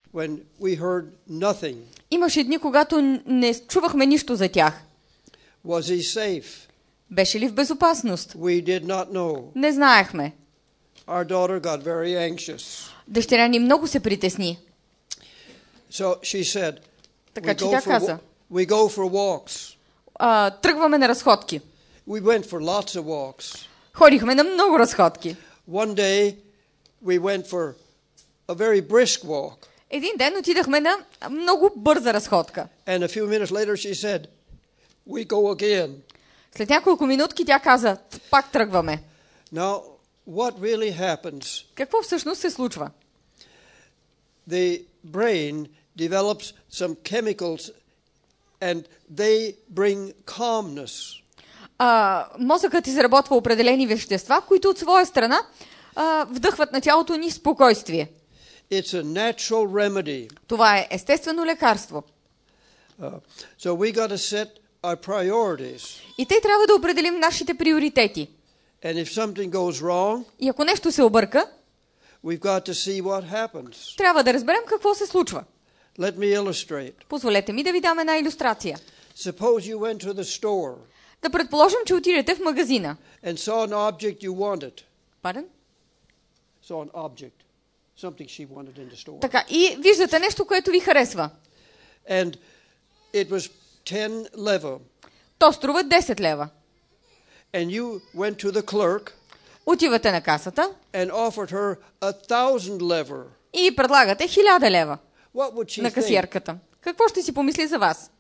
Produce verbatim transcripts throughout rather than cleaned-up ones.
when we heard nothing. Имаше дни, когато не чувахме нищо за тях. Was he safe? Беше ли в безопасност? We did not know. Не знаехме. Our daughter got very anxious. Дъщеря ни много се притесни. So she said, Така we че go тя for, каза, we go for walks. а, тръгваме на разходки. We went for lots of walks. Ходихме на много разходки. One day we went for a very brisk walk. Един ден отидахме на много бърза разходка. And a few minutes later she said, we go again. След няколко минутки тя каза, пак тръгваме. Now, what really happens? Какво всъщност се случва? The brain develops some chemicals and they bring calmness. А, мозъкът изработва определени вещества, които от своя страна а, вдъхват на тялото ни спокойствие. It's a natural remedy. Това е естествено лекарство. Uh, so we got to set our priorities. И тъй трябва да определим нашите приоритети. And if something goes wrong, И ако нещо се обърка, we've got to see what happens. трябва да разберем какво се случва. Let me illustrate. Позволете ми да ви дам една илюстрация. Suppose you went to the store Да предположим, че отидете в магазина. and saw an object you wanted. Pardon? Saw an object. Something she wanted in the store. Така, и виждате нещо, което ви харесва. And it was ten leva. То струва десет лева. And you went to the clerk Отивате на касата and offered her a thousand lever. и предлагате хиляда лева What would she на think? касиерката. Какво ще си помисли за вас?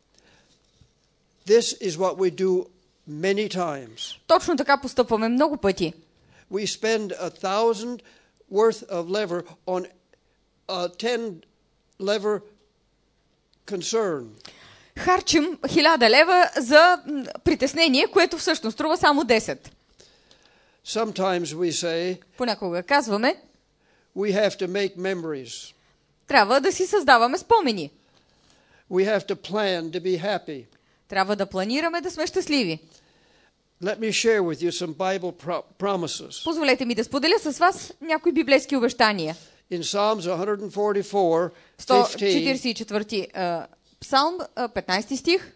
This is what we do many times. Точно така постъпваме много пъти. We spend a thousand worth of lever on a ten lever concern. Харчим хиляда лева за м, притеснение, което всъщност струва само десет. Sometimes we say Понякога казваме, we have to make memories. трябва да си създаваме спомени. We have to plan to be happy. Трябва да планираме да сме щастливи. Let me share with you some Bible pro- promises. Позволете ми да споделя с вас някои библейски обещания. In Psalms one forty-four, сто fifteen, четиридесет и четвърти а, псалм, а, петнайсети стих.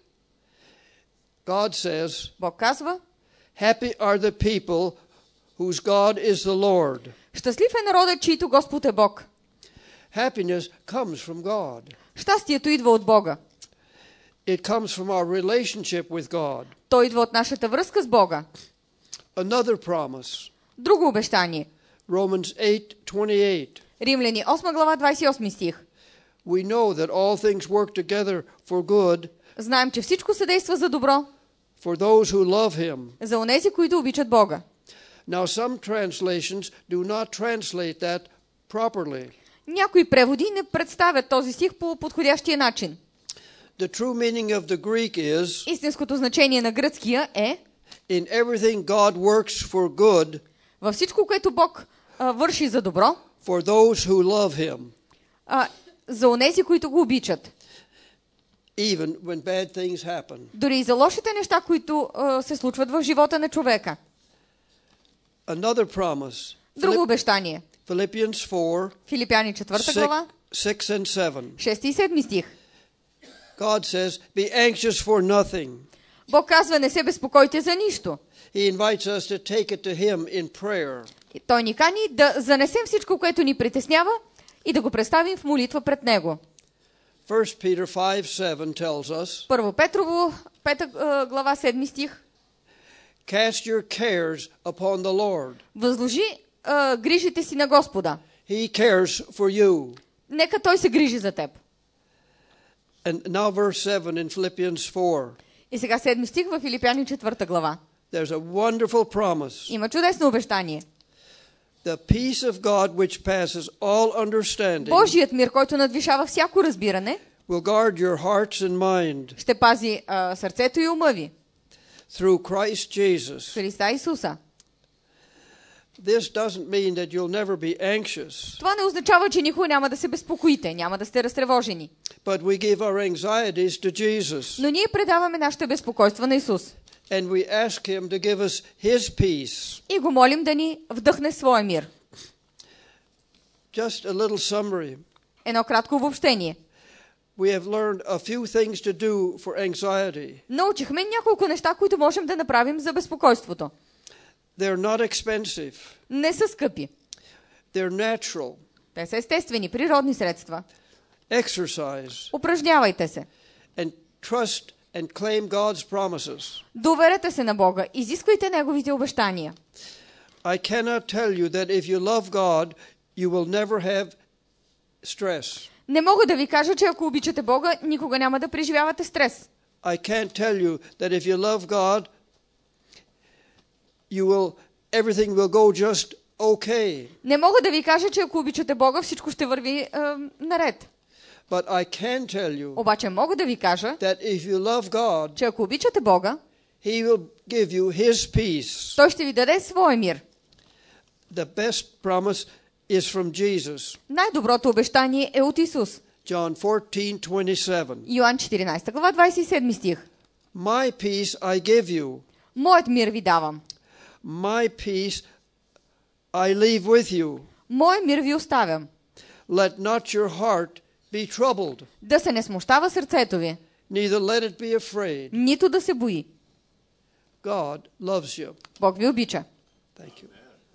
God says, Бог казва, happy are the people whose God is the Lord. щастлив е народът, чийто Господ е Бог. Happiness comes from God. Щастието идва от Бога. It comes from our relationship with God. То идва от нашата връзка с Бога. Another promise, Друго обещание. Romans eight twenty-eight. Римляни осма глава, двайсет и осми стих. We know that all things work together for good Знаем, че всичко се действа за добро, for those who love him. за онези, които обичат Бога. Now some translations do not translate that properly. Някои преводи не представят този стих по подходящия начин. The true meaning of the Greek is, Истинското значение на гръцкия е in everything God works for good във всичко, което Бог а, върши за добро, for those who love him, а, за онези, които го обичат. even when bad things happen. Дори и за лошите неща, които а, се случват в живота на човека. Another promise, Друго обещание. Philippians four, Филипяни четвърта глава, six and seven. шести и седми стих. God says, be anxious for nothing. Бог казва, не се безпокойте за нищо. He invites us to take it to him in prayer. И Той ни кани да занесем всичко, което ни притеснява и да го представим в молитва пред Него. First Peter five seven tells us, Първо Петрово, пета а, глава, седми стих. cast your cares upon the Lord. Възложи а, грижите си на Господа. He cares for you. Нека Той се грижи за теб. And now verse seven in Philippians four. И сега седми стих в Филипяни четвърта глава. There's a wonderful promise. Има чудесно обещание. The peace of God which passes all understanding Божият мир, който надвишава всяко разбиране, will guard your hearts and mind ще пази а, сърцето и ума ви. through Christ Jesus. Христа Исуса. This doesn't mean that you'll never be anxious, Това не означава, че никога няма да се безпокоите, няма да сте разтревожени. but we give our anxieties to Jesus Но ние предаваме нашите безпокойства на Исус. and we ask him to give us his peace. И го молим да ни вдъхне своя мир. Just a little summary. Едно кратко обобщение. We have learned a few things to do for anxiety. Научихме няколко неща, които можем да направим за безпокойството. They're not expensive. Не са скъпи. They're natural. Те са естествени, природни средства. Exercise. Упражнявайте се. And trust and claim God's promises. Доверете се на Бога. Изисквайте Неговите обещания. I cannot tell you that if you love God, you will never have stress. Не мога да ви кажа, че ако обичате Бога, никога няма да преживявате стрес. I can't tell you that if you love God, you will everything will go just okay. Не мога да ви кажа, че ако обичате Бога, всичко ще върви е, наред. But I can tell you Обаче мога да ви кажа, that if you love God, че ако обичате Бога, He will give you His peace. Той ще ви даде своя мир. The best promise is from Jesus. Най-доброто обещание е от Исус. John fourteen twenty-seven. Йоан четиринадесета глава, двадесет и седми стих. My peace I give you. Моят мир ви давам. My peace I leave with you. Моят мир ви оставям. Let not your heart be troubled. Да се не смущава сърцето ви, Neither let it be afraid. нито да се бои. God loves you. Бог ви обича. Thank you.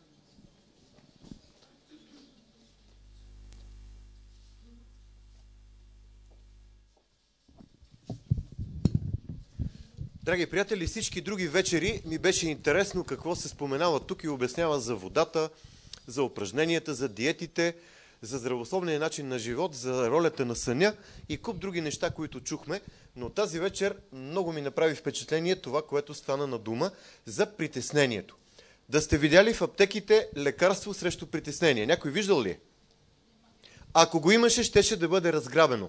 Драги приятели, всички други вечери ми беше интересно какво се споменава тук и обяснява за водата, за упражненията, за диетите, за здравословния начин на живот, за ролята на съня и куп други неща, които чухме. Но тази вечер много ми направи впечатление това, което стана на дума за притеснението. Да сте видяли в аптеките лекарство срещу притеснение. Някой виждал ли? Ако го имаше, щеше да бъде разграбено.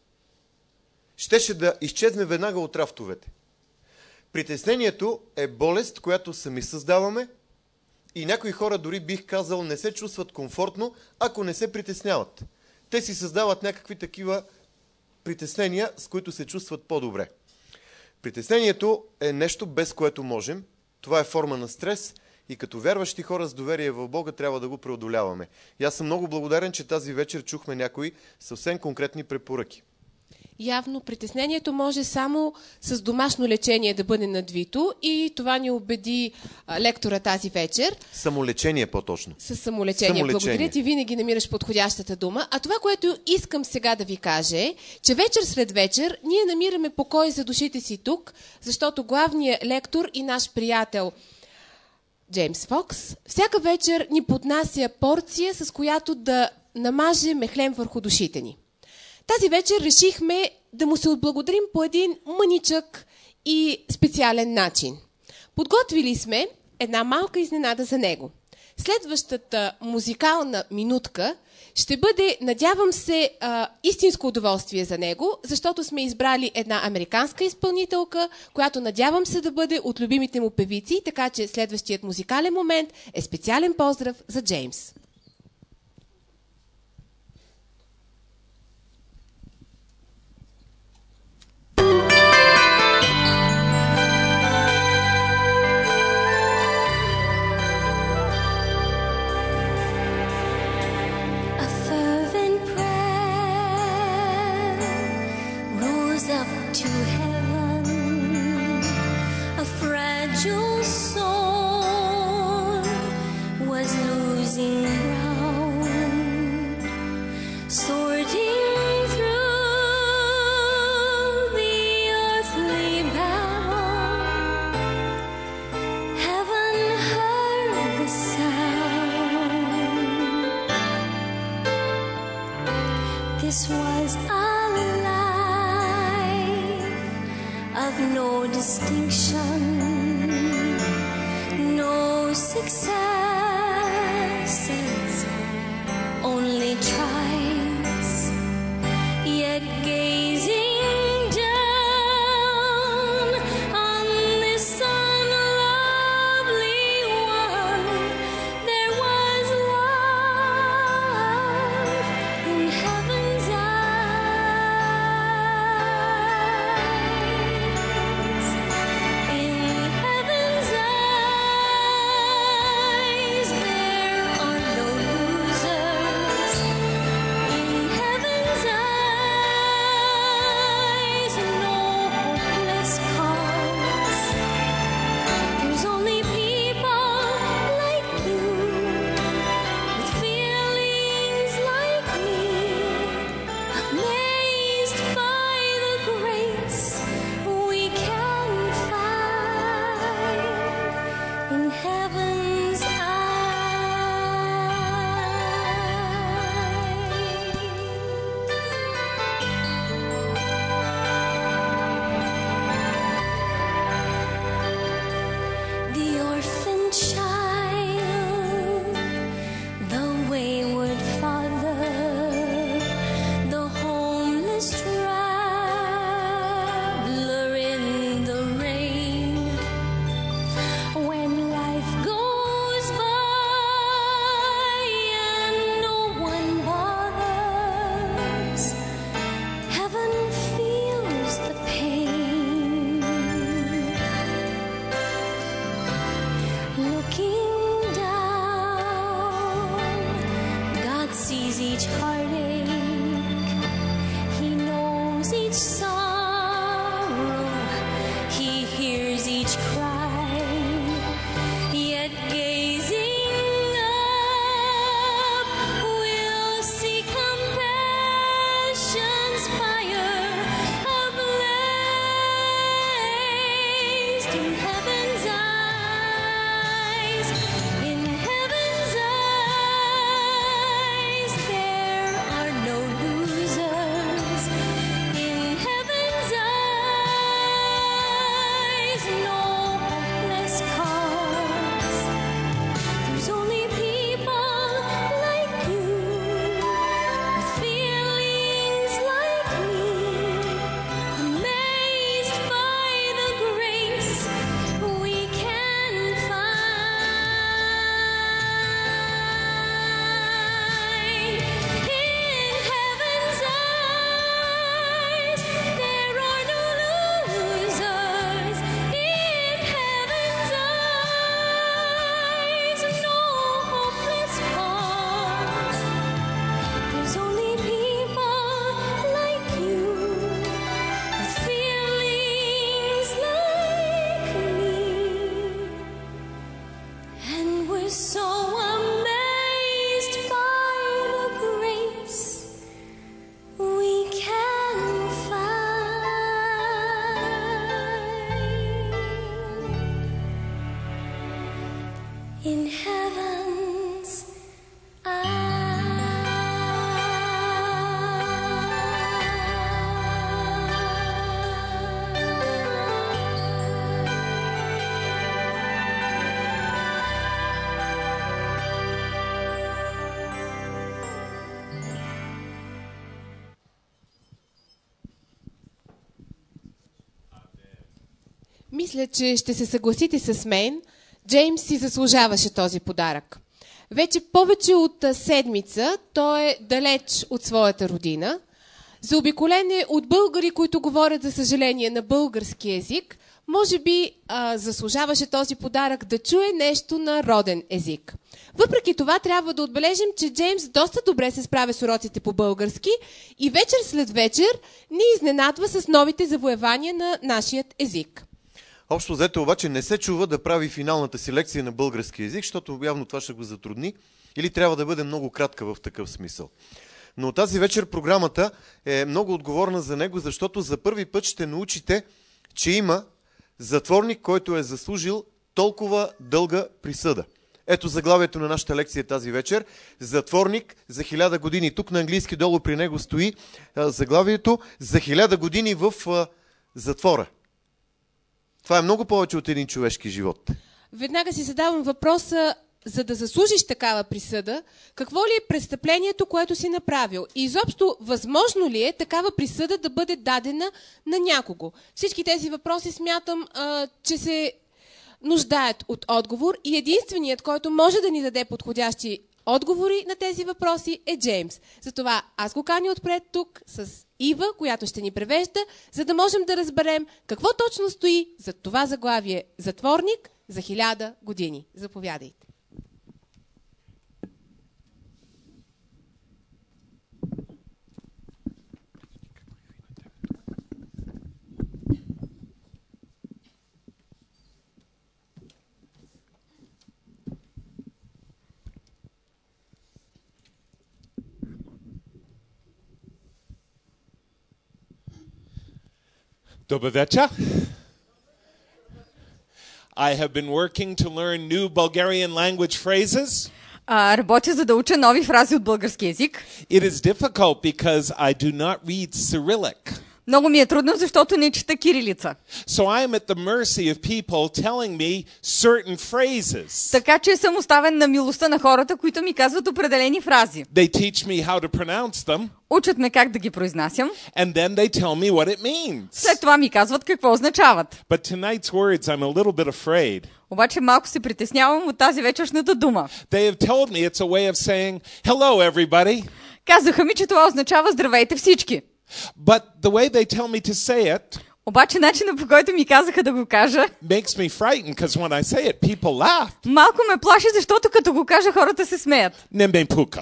Щеше да изчезне веднага от рафтовете. Притеснението е болест, която сами създаваме и някои хора, дори бих казал, не се чувстват комфортно, ако не се притесняват. Те си създават някакви такива притеснения, с които се чувстват по-добре. Притеснението е нещо, без което можем. Това е форма на стрес и като вярващи хора с доверие в Бога трябва да го преодоляваме. И аз съм много благодарен, че тази вечер чухме някои съвсем конкретни препоръки. Явно притеснението може само с домашно лечение да бъде надвито и това ни убеди а, лектора тази вечер. Самолечение по-точно. С самолечение. самолечение. Благодаря ти, винаги намираш подходящата дума. А това, което искам сега да ви кажа е, че вечер след вечер ние намираме покой за душите си тук, защото главният лектор и наш приятел Джеймс Фокс всяка вечер ни поднася порция, с която да намаже мехлем върху душите ни. Тази вечер решихме да му се отблагодарим по един мъничък и специален начин. Подготвили сме една малка изненада за него. Следващата музикална минутка ще бъде, надявам се, а, истинско удоволствие за него, защото сме избрали една американска изпълнителка, която надявам се да бъде от любимите му певици, така че следващият музикален момент е специален поздрав за Джеймс. This was a life of no distinction, no successes, only trials, yet gazing down on this unlovely one, there was love in heaven's eyes. In heaven's eyes there are no ocean's fire ablaze to heaven's eyes. In heaven's eyes, there are no losers. In heaven's eyes, no hopeless cause. There's only people like you, with feelings like me, amazed by the grace we can find. In heaven's eyes, there are no losers. In heaven's eyes, no hopeless cause. There's only people like you, with feelings like me, and we're so amazed by the grace we can find. In heaven's Мисля, че ще се съгласите с мен, Джеймс си заслужаваше този подарък. Вече повече от а, седмица той е далеч от своята родина. Заобиколен е от българи, които говорят, за съжаление, на български език. Може би а, заслужаваше този подарък да чуе нещо на роден език. Въпреки това трябва да отбележим, че Джеймс доста добре се справя с уроците по български и вечер след вечер ни изненадва с новите завоевания на нашият език. Общо взето обаче не се чува да прави финалната си лекция на български език, защото явно това ще го затрудни или трябва да бъде много кратка в такъв смисъл. Но тази вечер програмата е много отговорна за него, защото за първи път ще научите, че има затворник, който е заслужил толкова дълга присъда. Ето заглавието на нашата лекция тази вечер. Затворник за хиляда години. Тук на английски долу при него стои а, заглавието за хиляда години в а, затвора. Това е много повече от един човешки живот. Веднага си задавам въпроса, за да заслужиш такава присъда, какво ли е престъплението, което си направил? И изобщо, възможно ли е такава присъда да бъде дадена на някого? Всички тези въпроси смятам, а, че се нуждаят от отговор и единственият, който може да ни даде подходящи отговори на тези въпроси е Джеймс. Затова аз го каня отпред тук с Ива, която ще ни превежда, за да можем да разберем какво точно стои за това заглавие «Затворник за хиляда години». Заповядайте. Добър вечер. I have been working to learn new Bulgarian language phrases. А, работя, за да уча нови фрази от български език. It is difficult because I do not read Cyrillic. Много ми е трудно, защото не чета кирилица. So I am at the mercy of people telling me certain phrases. Така че съм оставен на милостта на хората, които ми казват определени фрази. They teach me how to pronounce them. Учат ме как да ги произнасям. And then they tell me what it means. След това ми казват какво означават. But tonight's words, I'm a little bit afraid. Обаче малко се притеснявам от тази вечершната дума. They have told me it's a way of saying, hello everybody. Казаха ми, че това означава здравейте всички. But the way they tell me to say it Обаче начинът, по който ми казаха да го кажа, makes me frightened because when I say it, people laugh. малко ме плаши, защото като го кажа, хората се смеят. Не ме пука.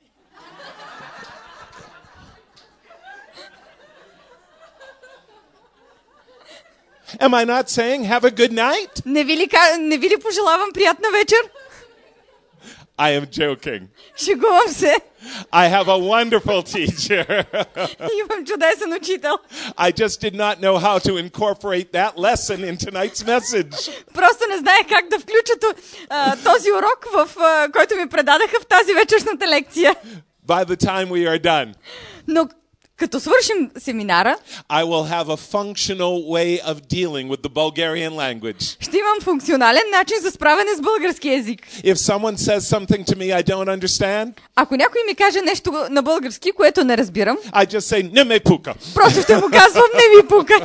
Am I not saying have a good night? Не ви ли, ка- не ви ли пожелавам приятна вечер? I am joking. Шегувам се. I have a wonderful teacher. Имам чудесен учител. I just did not know how to incorporate that lesson in tonight's message. Просто не знаех как да включа а, този урок, в а, който ми предадаха в тази вечершната лекция. By the time we are done, Но като свършим семинара, I will have a functional way of dealing with the Bulgarian language. ще имам функционален начин за справяне с български език. If someone says something to me I don't understand, Ако някой ми каже нещо на български, което не разбирам, I just say, не ме пука. просто ще му казвам, не ми пука.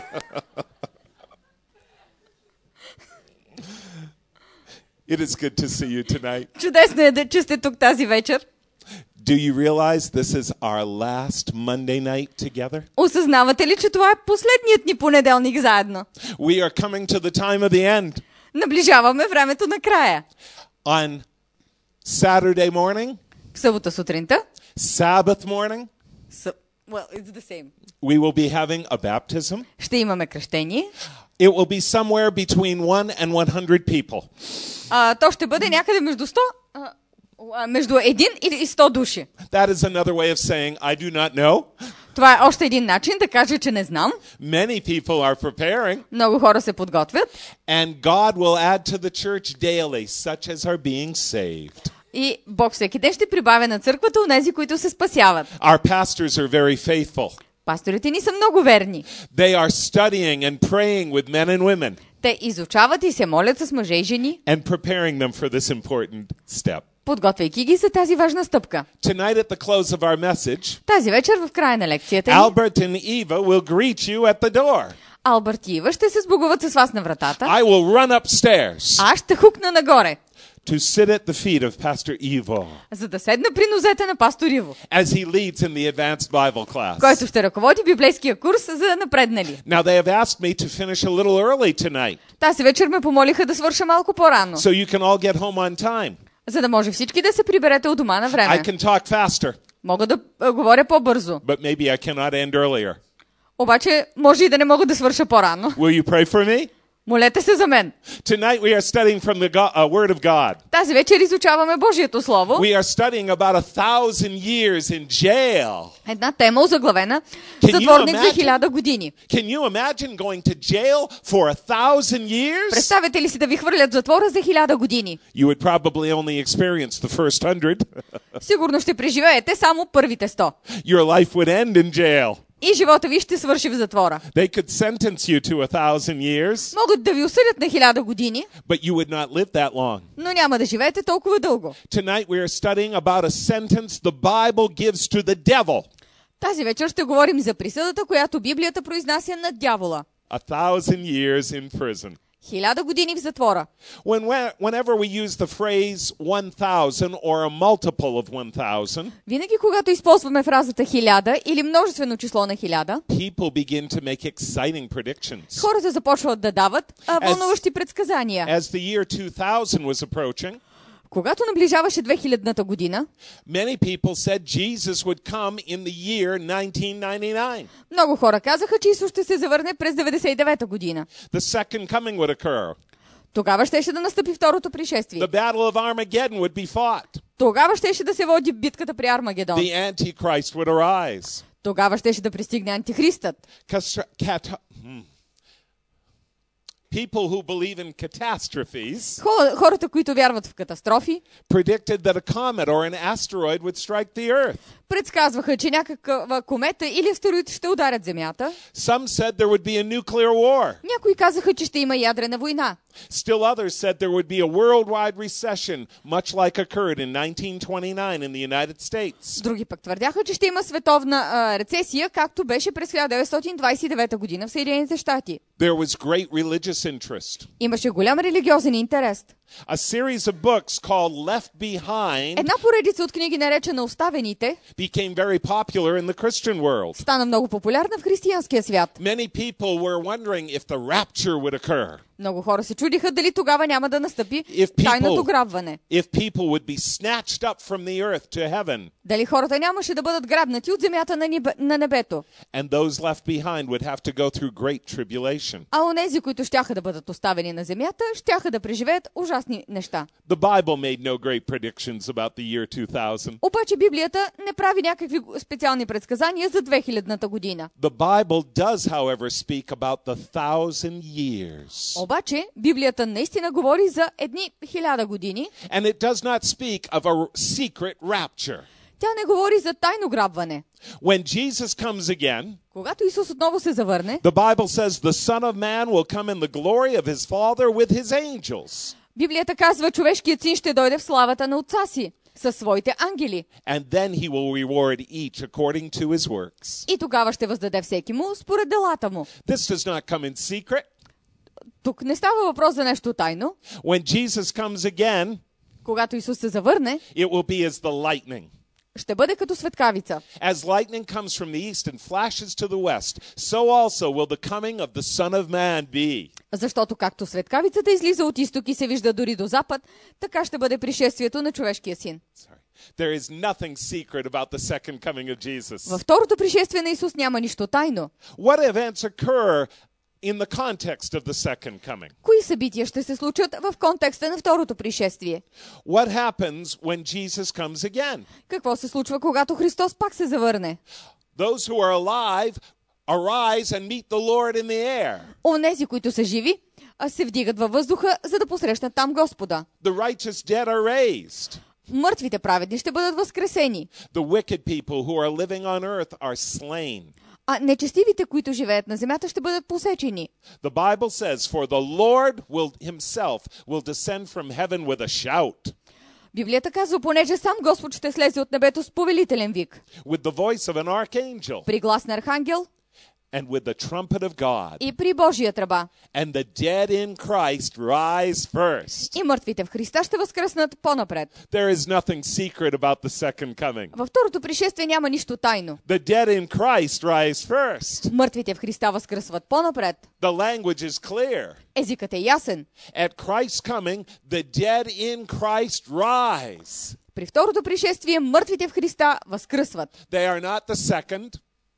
It is good to see you tonight. Чудесно е, да, че сте тук тази вечер. Do you realize this is our last Monday night together? Осъзнавате ли, че това е последният ни понеделник заедно? We are coming to the time of the end. Наближаваме времето на края. On Saturday morning, В събота сутринта, Sabbath morning, С... well, it's the same. we will be having a baptism. Ще имаме кръщение. It will be somewhere between one and one hundred people. А, то ще бъде някъде между сто, а, а, между един и сто души. That is another way of saying I do not know. Това е още един начин да кажа, че не знам. Many people are preparing. Много хора се подготвят. And God will add to the church daily such as are being saved. И Бог всеки ден ще прибавя на църквата онези, които се спасяват. Our pastors are very faithful. Пасторите ни са много верни. They are studying and praying with men and women Те изучават и се молят с мъже и жени, and preparing them for this important step. подготвяйки ги за тази важна стъпка. Tonight at the close of our message, Тази вечер в края на лекцията ни, Albert and Eva will greet you at the door. Албърт и Ива ще се сбогуват с вас на вратата. I will run upstairs Аз ще хукна нагоре, to sit at the feet of Pastor Ivo за да седна при нозете на пастор Иво, as he leads in the advanced Bible class. който ще ръководи библейския курс за напреднали. Now they have asked me to finish a little early tonight Тази вечер ме помолиха да свърша малко по-рано, so you can all get home on time. за да може всички да се приберете от дома на I време. can talk faster, Мога да а, говоря по-бързо, but maybe I cannot end earlier. обаче може и да не мога да свърша по-рано. Will you pray for me? Молете се за мен. Tonight we are studying from the God, uh, Word of God. Тази вечер изучаваме Божието Слово. We are studying about a thousand years in jail. Една тема озаглавена Can you затворник за imagine? хиляда години. Can you imagine going to jail for a thousand years? Представете ли си да ви хвърлят в затвора за хиляда години? You would probably only experience the first hundred. Сигурно ще преживеете само първите сто. Your life would end in jail. И живота ви ще свърши в затвора. They could sentence you to a thousand years, Могат да ви осъдят на хиляда години, but you would not live that long. но няма да живеете толкова дълго. Tonight we are studying about a sentence the Bible gives to the devil. Тази вечер ще говорим за присъдата, която Библията произнася на дявола. A thousand years in prison. Хиляда години в затвора. When, whenever we use the phrase one thousand or a multiple of one thousand, Винаги, когато използваме фразата хиляда или множествено число на хиляда, people begin to make exciting predictions. хората започват да дават а, вълнуващи предсказания. As the year two thousand was approaching, Когато наближаваше две хилядната година, many people said Jesus would come in the year nineteen ninety-nine. много хора казаха, че Исус ще се завърне през деветдесет и девета година. The second coming would occur. Тогава щеше да настъпи второто пришествие. The battle of Armageddon would be fought. Тогава щеше да се води битката при Армагедон. The Antichrist would arise. Тогава щеше да пристигне антихристът. Castra- cat- hmm. People who believe in catastrophes Хо- Хората, които вярват в катастрофи, predicted that a comet or an asteroid would strike the earth. предсказваха, че някаква комета или астероид ще ударят Земята. Some said there would be a nuclear war. Някои казаха, че ще има ядрена война. Still others said there would be a worldwide recession, much like occurred in nineteen twenty-nine in the United States. Други пък твърдяха, че ще има световна а, рецесия, както беше през хиляда деветстотин двадесет и девета година в Съединените щати. There was great religious interest. Имаше голям религиозен интерес. A series of books called Left Behind Една поредица от книги, наречена Оставените, became very popular in the Christian world. стана много популярна в християнския свят. Many people were wondering if the rapture would occur. Много хора се чудиха дали тогава няма да настъпи If people- тайното грабване. If people would be snatched up from the earth to heaven, Дали хората нямаше да бъдат грабнати от земята на, небе, на небето. and those left behind would have to go through great tribulation. А онези, които щяха да бъдат оставени на земята, щяха да преживеят ужасна ужасни неща. The Bible made no great predictions about the year two thousand. Обаче Библията не прави някакви специални предсказания за две хилядната година. The Bible does, however, speak about the thousand years. Обаче Библията наистина говори за едни хиляда години. And it does not speak of a secret rapture. Тя не говори за тайно грабване. When Jesus comes again, Когато Исус отново се завърне, the Bible says the Son of Man will come in the glory of his Father with his angels. Библията казва, човешкият син ще дойде в славата на отца си със своите ангели. And then he will reward each according to his works. И тогава ще въздаде всеки му според делата му. This does not come in secret. Тук не става въпрос за нещо тайно. When Jesus comes again, Когато Исус се завърне, it will be as the lightning. ще бъде като светкавица. As lightning comes from the east and flashes to the west, so also will the coming of the Son of Man be. Защото както светкавицата излиза от изток и се вижда дори до запад, така ще бъде пришествието на човешкия син. Sorry. There is nothing secret about the second coming of Jesus. Във второто пришествие на Исус няма нищо тайно. What events occur in the context of the second coming? Кои събития ще се случат в контекста на второто пришествие? What happens when Jesus comes again? Какво се случва, когато Христос пак се завърне? Those who are alive arise and meet the Lord in the air. Онези, които са живи, а се вдигат във въздуха, за да посрещнат там Господа. The righteous dead are raised. Мъртвите праведни ще бъдат възкресени, The wicked people who are living on earth are slain. а нечестивите, които живеят на земята, ще бъдат посечени. The Bible says, for the Lord will himself will descend from heaven with a shout, Библията казва, понеже сам Господ ще слезе от небето с повелителен вик, with the voice of an archangel, при глас на архангел and with the trumpet of God. и при Божия тръба. And the dead in Christ rise first. И мъртвите в Христа ще възкръснат по-напред. There is nothing secret about the second coming. Във второто пришествие няма нищо тайно. The dead in Christ rise first. Мъртвите в Христа възкръсват по-напред. The language is clear. Езикът е ясен. At Christ's coming, the dead in Christ rise. При второто пришествие мъртвите в Христа възкръсват. They are not the second,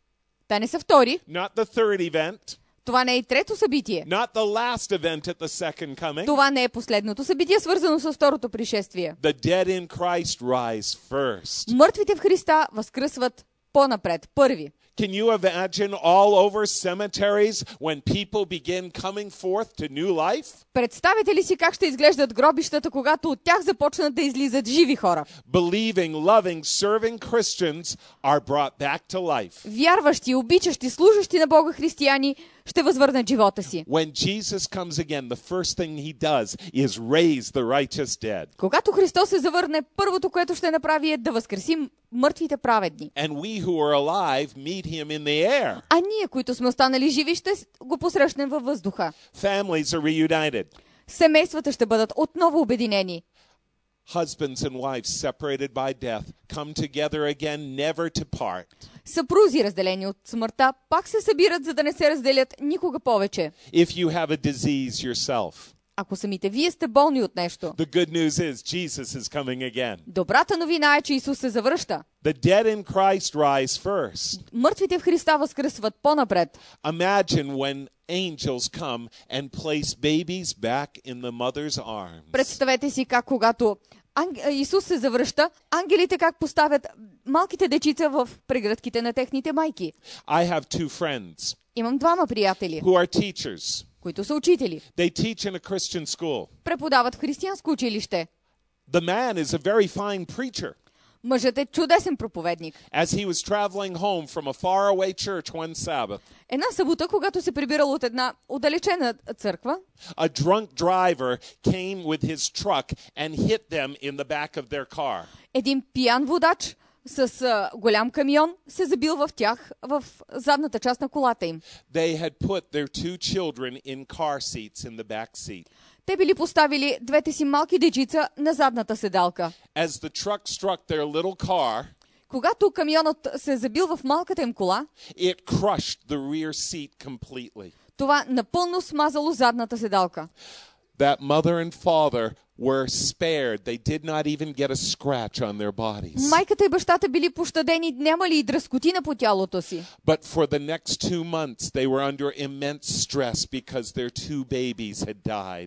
Те не са втори. not the third event, Това не е и трето събитие. not the last event at the second coming. Това не е последното събитие, свързано с второто пришествие. The dead in Christ rise first. Мъртвите в Христа възкръсват по-напред, първи. Can you imagine all over cemeteries when people begin coming forth to new life? Представете ли си как ще изглеждат гробищата, когато от тях започнат да излизат живи хора? Believing, loving, serving Christians are brought back to life. Вярващи, обичащи, служащи на Бога християни ще възвърнат живота си. When Jesus comes again, the first thing he does is raise the righteous dead. Когато Христос се завърне, първото, което ще направи е да възкресим мъртвите праведни. And we who are alive meet him in the air. А ние, които сме останали живи, ще го посрещнем във въздуха. Families are reunited. Семействата ще бъдат отново обединени. Husbands and wives separated by death come together again, never to part. Съпрузи, разделени от смъртта, пак се събират, за да не се разделят никога повече. If you have a disease yourself, Ако самите вие сте болни от нещо, the good news is Jesus is coming again. добрата новина е, че Исус се завръща. The dead in Christ rise first. Мъртвите в Христа възкръсват по-напред. Imagine when angels come and place babies back in the mother's arms. Представете си как когато анг... Исус се завръща, ангелите как поставят малките дечица в прегръдките на техните майки. I have two friends Имам двама приятели, who are teachers. които са учители. They teach in a Christian school. Преподават в християнско училище. The man is a very fine preacher. Мъжът е чудесен проповедник. As he was traveling home from a faraway church one Sabbath, Една събота, когато се прибирал от една отдалечена църква, a drunk driver came with his truck and hit them in the back of their car. един пиян водач с а, голям камион се забил в тях в задната част на колата им. They had put their two children in car seats in the back seat. Те били поставили двете си малки дечица на задната седалка. As the truck struck their little car, Когато камионът се забил в малката им кола, it crushed the rear seat completely. това напълно смазало задната седалка. That mother and father were spared. They did not even get a scratch on their bodies. Майката и бащата били пощадени, нямали и дръскотина по тялото си. But for the next two months, they were under immense stress because their two babies had died.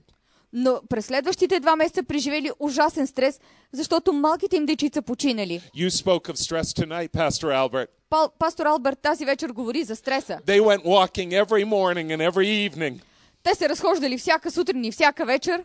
Но през следващите два месеца преживели ужасен стрес, защото малките им дечица починали. You spoke of stress tonight, Pastor Albert. Пал, пастор Алберт тази вечер говори за стреса. They went walking every morning and every evening Те се разхождали всяка сутрин и всяка вечер,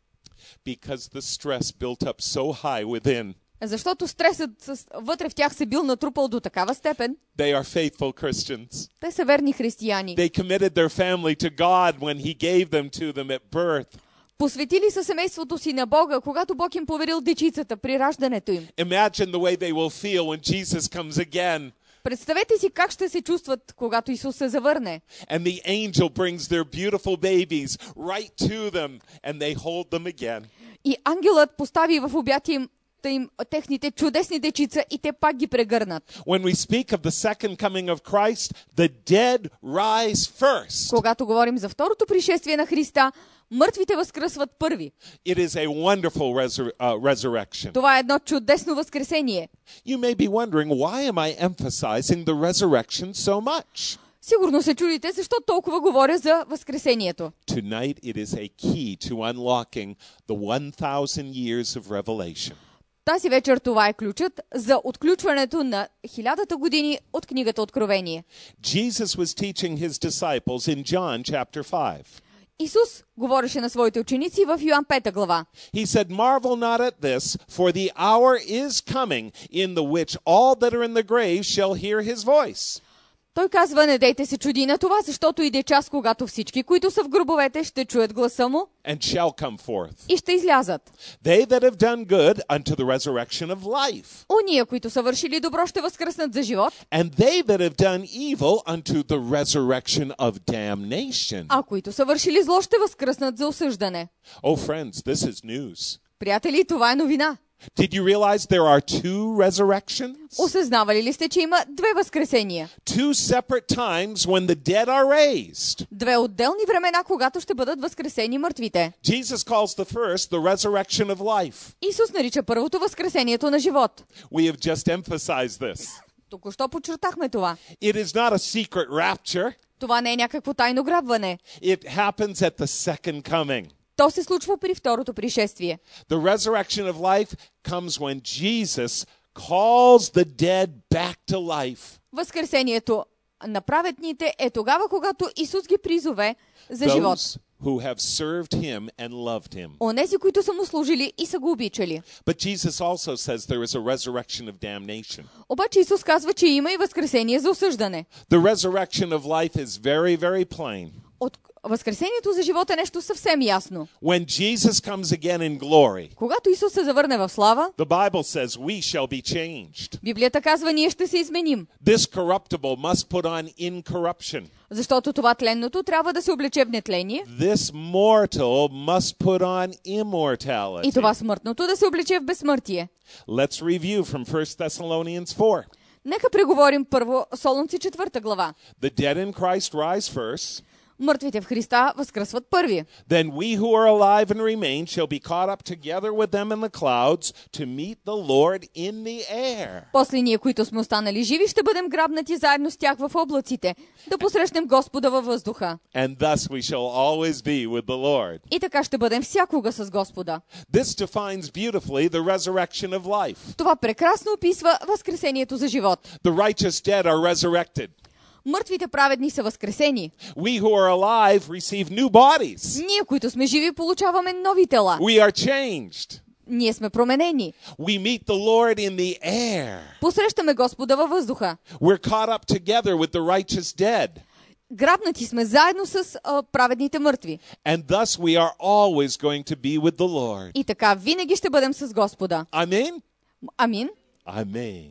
because the stress built up so high within. защото стресът с- вътре в тях се бил натрупал до такава степен. They are faithful Christians. Те са верни християни. They committed their family to God when He gave them to them at birth. Посветили са семейството си на Бога, когато Бог им поверил дечицата при раждането им. Imagine the way they will feel when Jesus comes again Представете си как ще се чувстват, когато Исус се завърне. and the angel brings their beautiful babies right to them and they hold them again. И ангелът постави в обятия им, им техните чудесни дечица и те пак ги прегърнат. When we speak of the second coming of Christ, the dead rise first. Когато говорим за второто пришествие на Христа, мъртвите възкръсват първи. It is a wonderful resur- uh, resurrection. Това е едно чудесно възкресение. You may be wondering, why am I emphasizing the resurrection so much? Сигурно се чудите, защо толкова говоря за възкресението. Tonight it is a key to unlocking the one thousand years of revelation. Тази вечер това е ключът за отключването на хилядата години от книгата Откровение. Jesus was teaching his disciples in John chapter five. Исус говореше на своите ученици в Йоан пета глава. He said, "Marvel not at this, for the hour is coming in the which all that are in the grave shall hear his voice." Той казва, не дейте се чуди на това, защото иде час, когато всички, които са в гробовете, ще чуят гласа му And shall come forth. и ще излязат. They that have done good unto the resurrection of life, Уния, които са вършили добро, ще възкръснат за живот, and they that have done evil unto the resurrection of damnation. а които са вършили зло, ще възкръснат за осъждане. Oh, friends, this is news. Приятели, това е новина. Did you realize there are two resurrections? Осъзнавали ли сте, че има две възкресения? Two separate times when the dead are raised. Две отделни времена, когато ще бъдат възкресени мъртвите. Jesus calls the first the resurrection of life. Исус нарича първото възкресението на живот. We have just emphasized this. Току-що подчертахме това. It is not a secret rapture. Това не е някакво тайно грабване. It happens at the second coming. То се случва при второто пришествие. The resurrection of life comes when Jesus calls the dead back to life. Възкресението на праведните е тогава, когато Исус ги призове за живот. Those who have served him and loved him. Онези, които са му служили и са го обичали. But Jesus also says there is a resurrection of damnation. Обаче Исус казва, че има и възкресение за осъждане. The resurrection of life is very, very plain. От възкресението за живота е нещо съвсем ясно. When Jesus comes again in glory, Когато Исус се завърне в слава, the Bible says we shall be changed. Библията казва, ние ще се изменим. This corruptible must put on incorruption. Защото това тленното трябва да се облече в нетление This mortal must put on и immortality. това смъртното да се облече в безсмъртие. Let's review from First Thessalonians four. Нека преговорим първо Солунци четвърта глава. The dead in Christ rise first. Мъртвите в Христа възкръсват първи. Then we who are alive and remain shall be caught up together with them in the clouds to meet the Lord in the air. После ние, които сме останали живи, ще бъдем грабнати заедно с тях в облаците, да посрещнем Господа във въздуха. And thus we shall always be with the Lord. И така ще бъдем всякога с Господа. This defines beautifully the resurrection of life. Това прекрасно описва възкресението за живот. The righteous dead are resurrected. Мъртвите праведни са възкресени. We who are alive receive new bodies. Ние, които сме живи, получаваме нови тела. We are changed. Ние сме променени. We meet the Lord in the air. Посрещаме Господа във въздуха. We're caught up together with the righteous dead. Грабнати сме заедно с а, праведните мъртви. And thus we are always going to be with the Lord. И така винаги ще бъдем с Господа. Amen? Амин. Amen.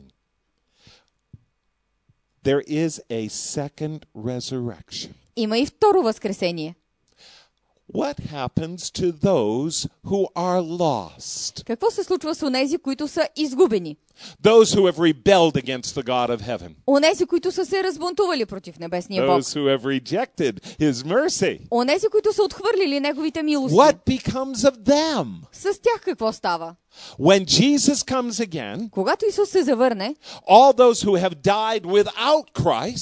There is a second resurrection. Има и второ възкресение. What happens to those who are lost? Какво се случва с онези, които са изгубени? Those who have rebelled against the God of heaven. Онези, които са се разбунтували против небесния Бог. Those who have rejected his mercy. Онези, които са отхвърлили неговите милости. What becomes of them? С тях какво става? When Jesus comes again, Когато Исус се завърне, all those who have died without Christ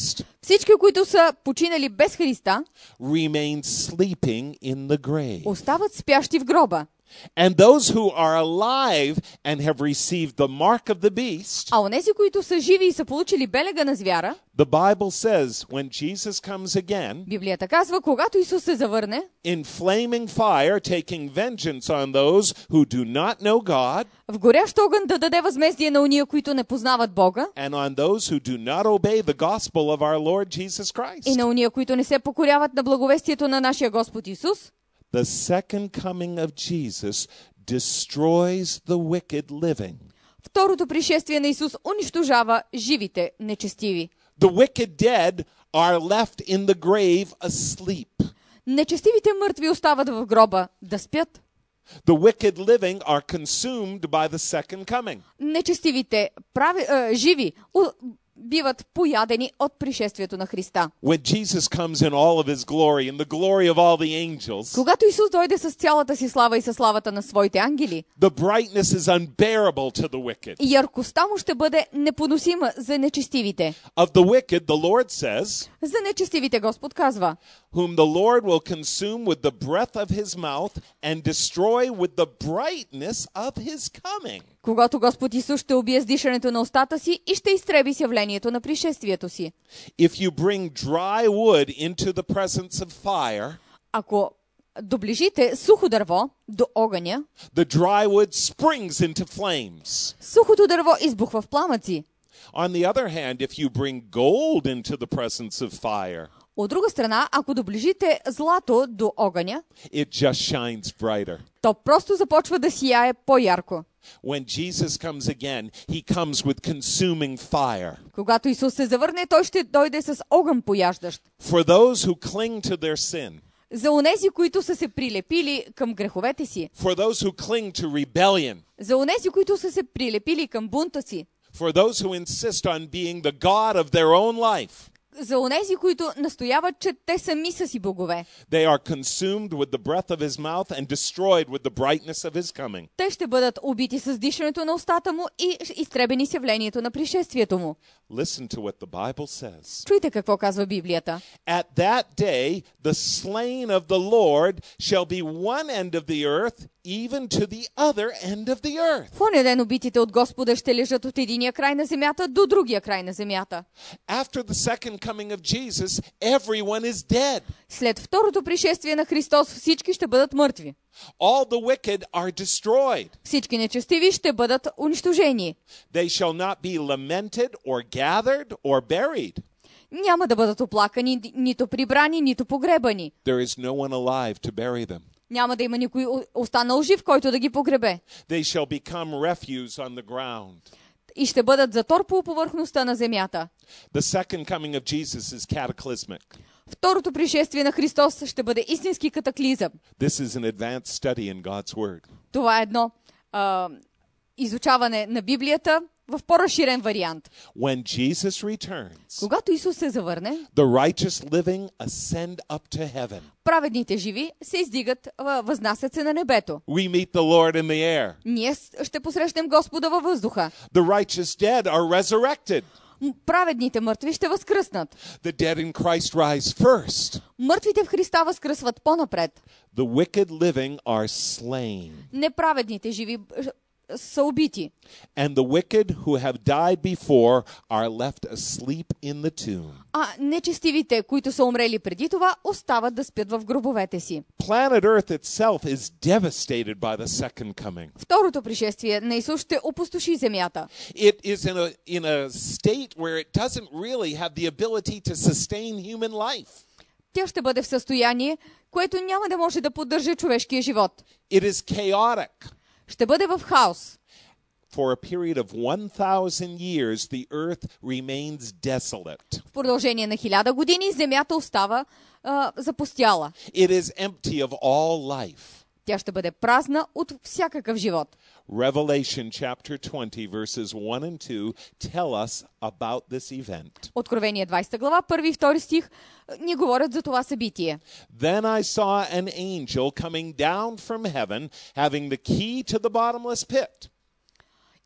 Всички, които са починали без Христа, remain sleeping in the grave. остават спящи в гроба. And those who are alive and have received the mark of the beast, А онези, които са живи и са получили белега на звяра, the Bible says when Jesus comes again, Библията казва, когато Исус се завърне, in flaming fire, taking vengeance on those who do not know God, в горящ огън да даде възмездие на уния, които не познават Бога, and on those who do not obey the gospel of our Lord Jesus Christ. и на уния, които не се покоряват на благовестието на нашия Господ Исус. The second coming of Jesus destroys the wicked living. Второто пришествие на Исус унищожава живите нечестиви. The wicked dead are left in the grave asleep. Нечестивите мъртви остават в гроба да спят. The wicked living are consumed by the second coming. Нечестивите прави, а, живи у, биват поядени от пришествието на Христа. When Jesus comes in all of his glory, in the glory of all the angels, Когато Исус дойде с цялата си слава и със славата на своите ангели, the brightness is unbearable to the wicked. и яркостта му ще бъде непоносима за нечестивите. Of the wicked, the Lord says, За нечестивите Господ казва: whom the Lord will consume with the breath of his mouth and destroy with the brightness of his coming. Когато Господ Исус ще убие с дишането на устата си и ще изтреби с явлението на пришествието си. If you bring dry wood into the presence of fire, Ако доближите сухо дърво до огъня, the dry wood springs into flames. сухото дърво избухва в пламъци. On the other hand, if you bring gold into the presence of fire, От друга страна, ако доближите злато до огъня, it just shines brighter. то просто започва да сияе по-ярко. When Jesus comes again, he comes with consuming fire. Когато Исус се завърне, той ще дойде с огън пояждащ. For those who cling to their sin, За онези, които са се прилепили към греховете си. for those who cling to rebellion, За онези, които са се прилепили към бунта си. for those who insist on being the God of their own life. За онези, които настояват, че те сами са си богове. They are consumed with the breath of his mouth and destroyed with the brightness of his coming. Те ще бъдат убити с дишането на устата му и изтребени с явлението на пришествието му. Listen to what the Bible says. Чуйте какво казва Библията. At that day, the slain of the Lord shall be one end of the earth, even to the other end of the earth. В оня ден убитите от Господа ще лежат от единия край на земята до другия край на земята. After the second coming of Jesus, everyone is dead. След второто пришествие на Христос всички ще бъдат мъртви. All the wicked are destroyed. Всички нечестиви ще бъдат унищожени. They shall not be lamented or gathered or buried. Няма да бъдат оплакани, нито прибрани, нито погребани. There is no one alive to bury them. Няма да има никой останал жив, който да ги погребе. They shall become refuse on the ground. И ще бъдат затор по повърхността на земята. The second coming of Jesus is cataclysmic. Второто пришествие на Христос ще бъде истински катаклизъм. This is an advanced study in God's Word. Това е едно а, изучаване на Библията в по-разширен вариант. When Jesus returns, Когато Исус се завърне, the righteous living ascend up to heaven. праведните живи се издигат, а, възнасят се на небето. We meet the Lord in the air. Ние ще посрещнем Господа във въздуха. The righteous dead are resurrected. М- Праведните мъртви ще възкръснат. The dead in Christ rise first. Мъртвите в Христа възкръсват по-напред. The wicked living are slain. Неправедните живи б- са убити. And the wicked who have died before are left asleep in the tomb. А нечестивите, които са умрели преди това, остават да спят в гробовете си. Planet Earth itself is devastated by the second coming. Второто пришествие на Исус ще опустоши земята. It is in a, in a state where it doesn't really have the ability to sustain human life. Тя ще бъде в състояние, което няма да може да поддържа човешкия живот. It is chaotic. Ще бъде в хаос. For a period of one thousand years, the earth remains desolate. В продължение на хиляда години земята остава а, запустяла. It is empty of all life. Тя ще бъде празна от всякакъв живот. Revelation chapter twenty, verses one and two tell us about this event. Откровение двадесета глава, първи и втори стих ни говорят за това събитие. Then I saw an angel coming down from heaven, having the key to the bottomless pit.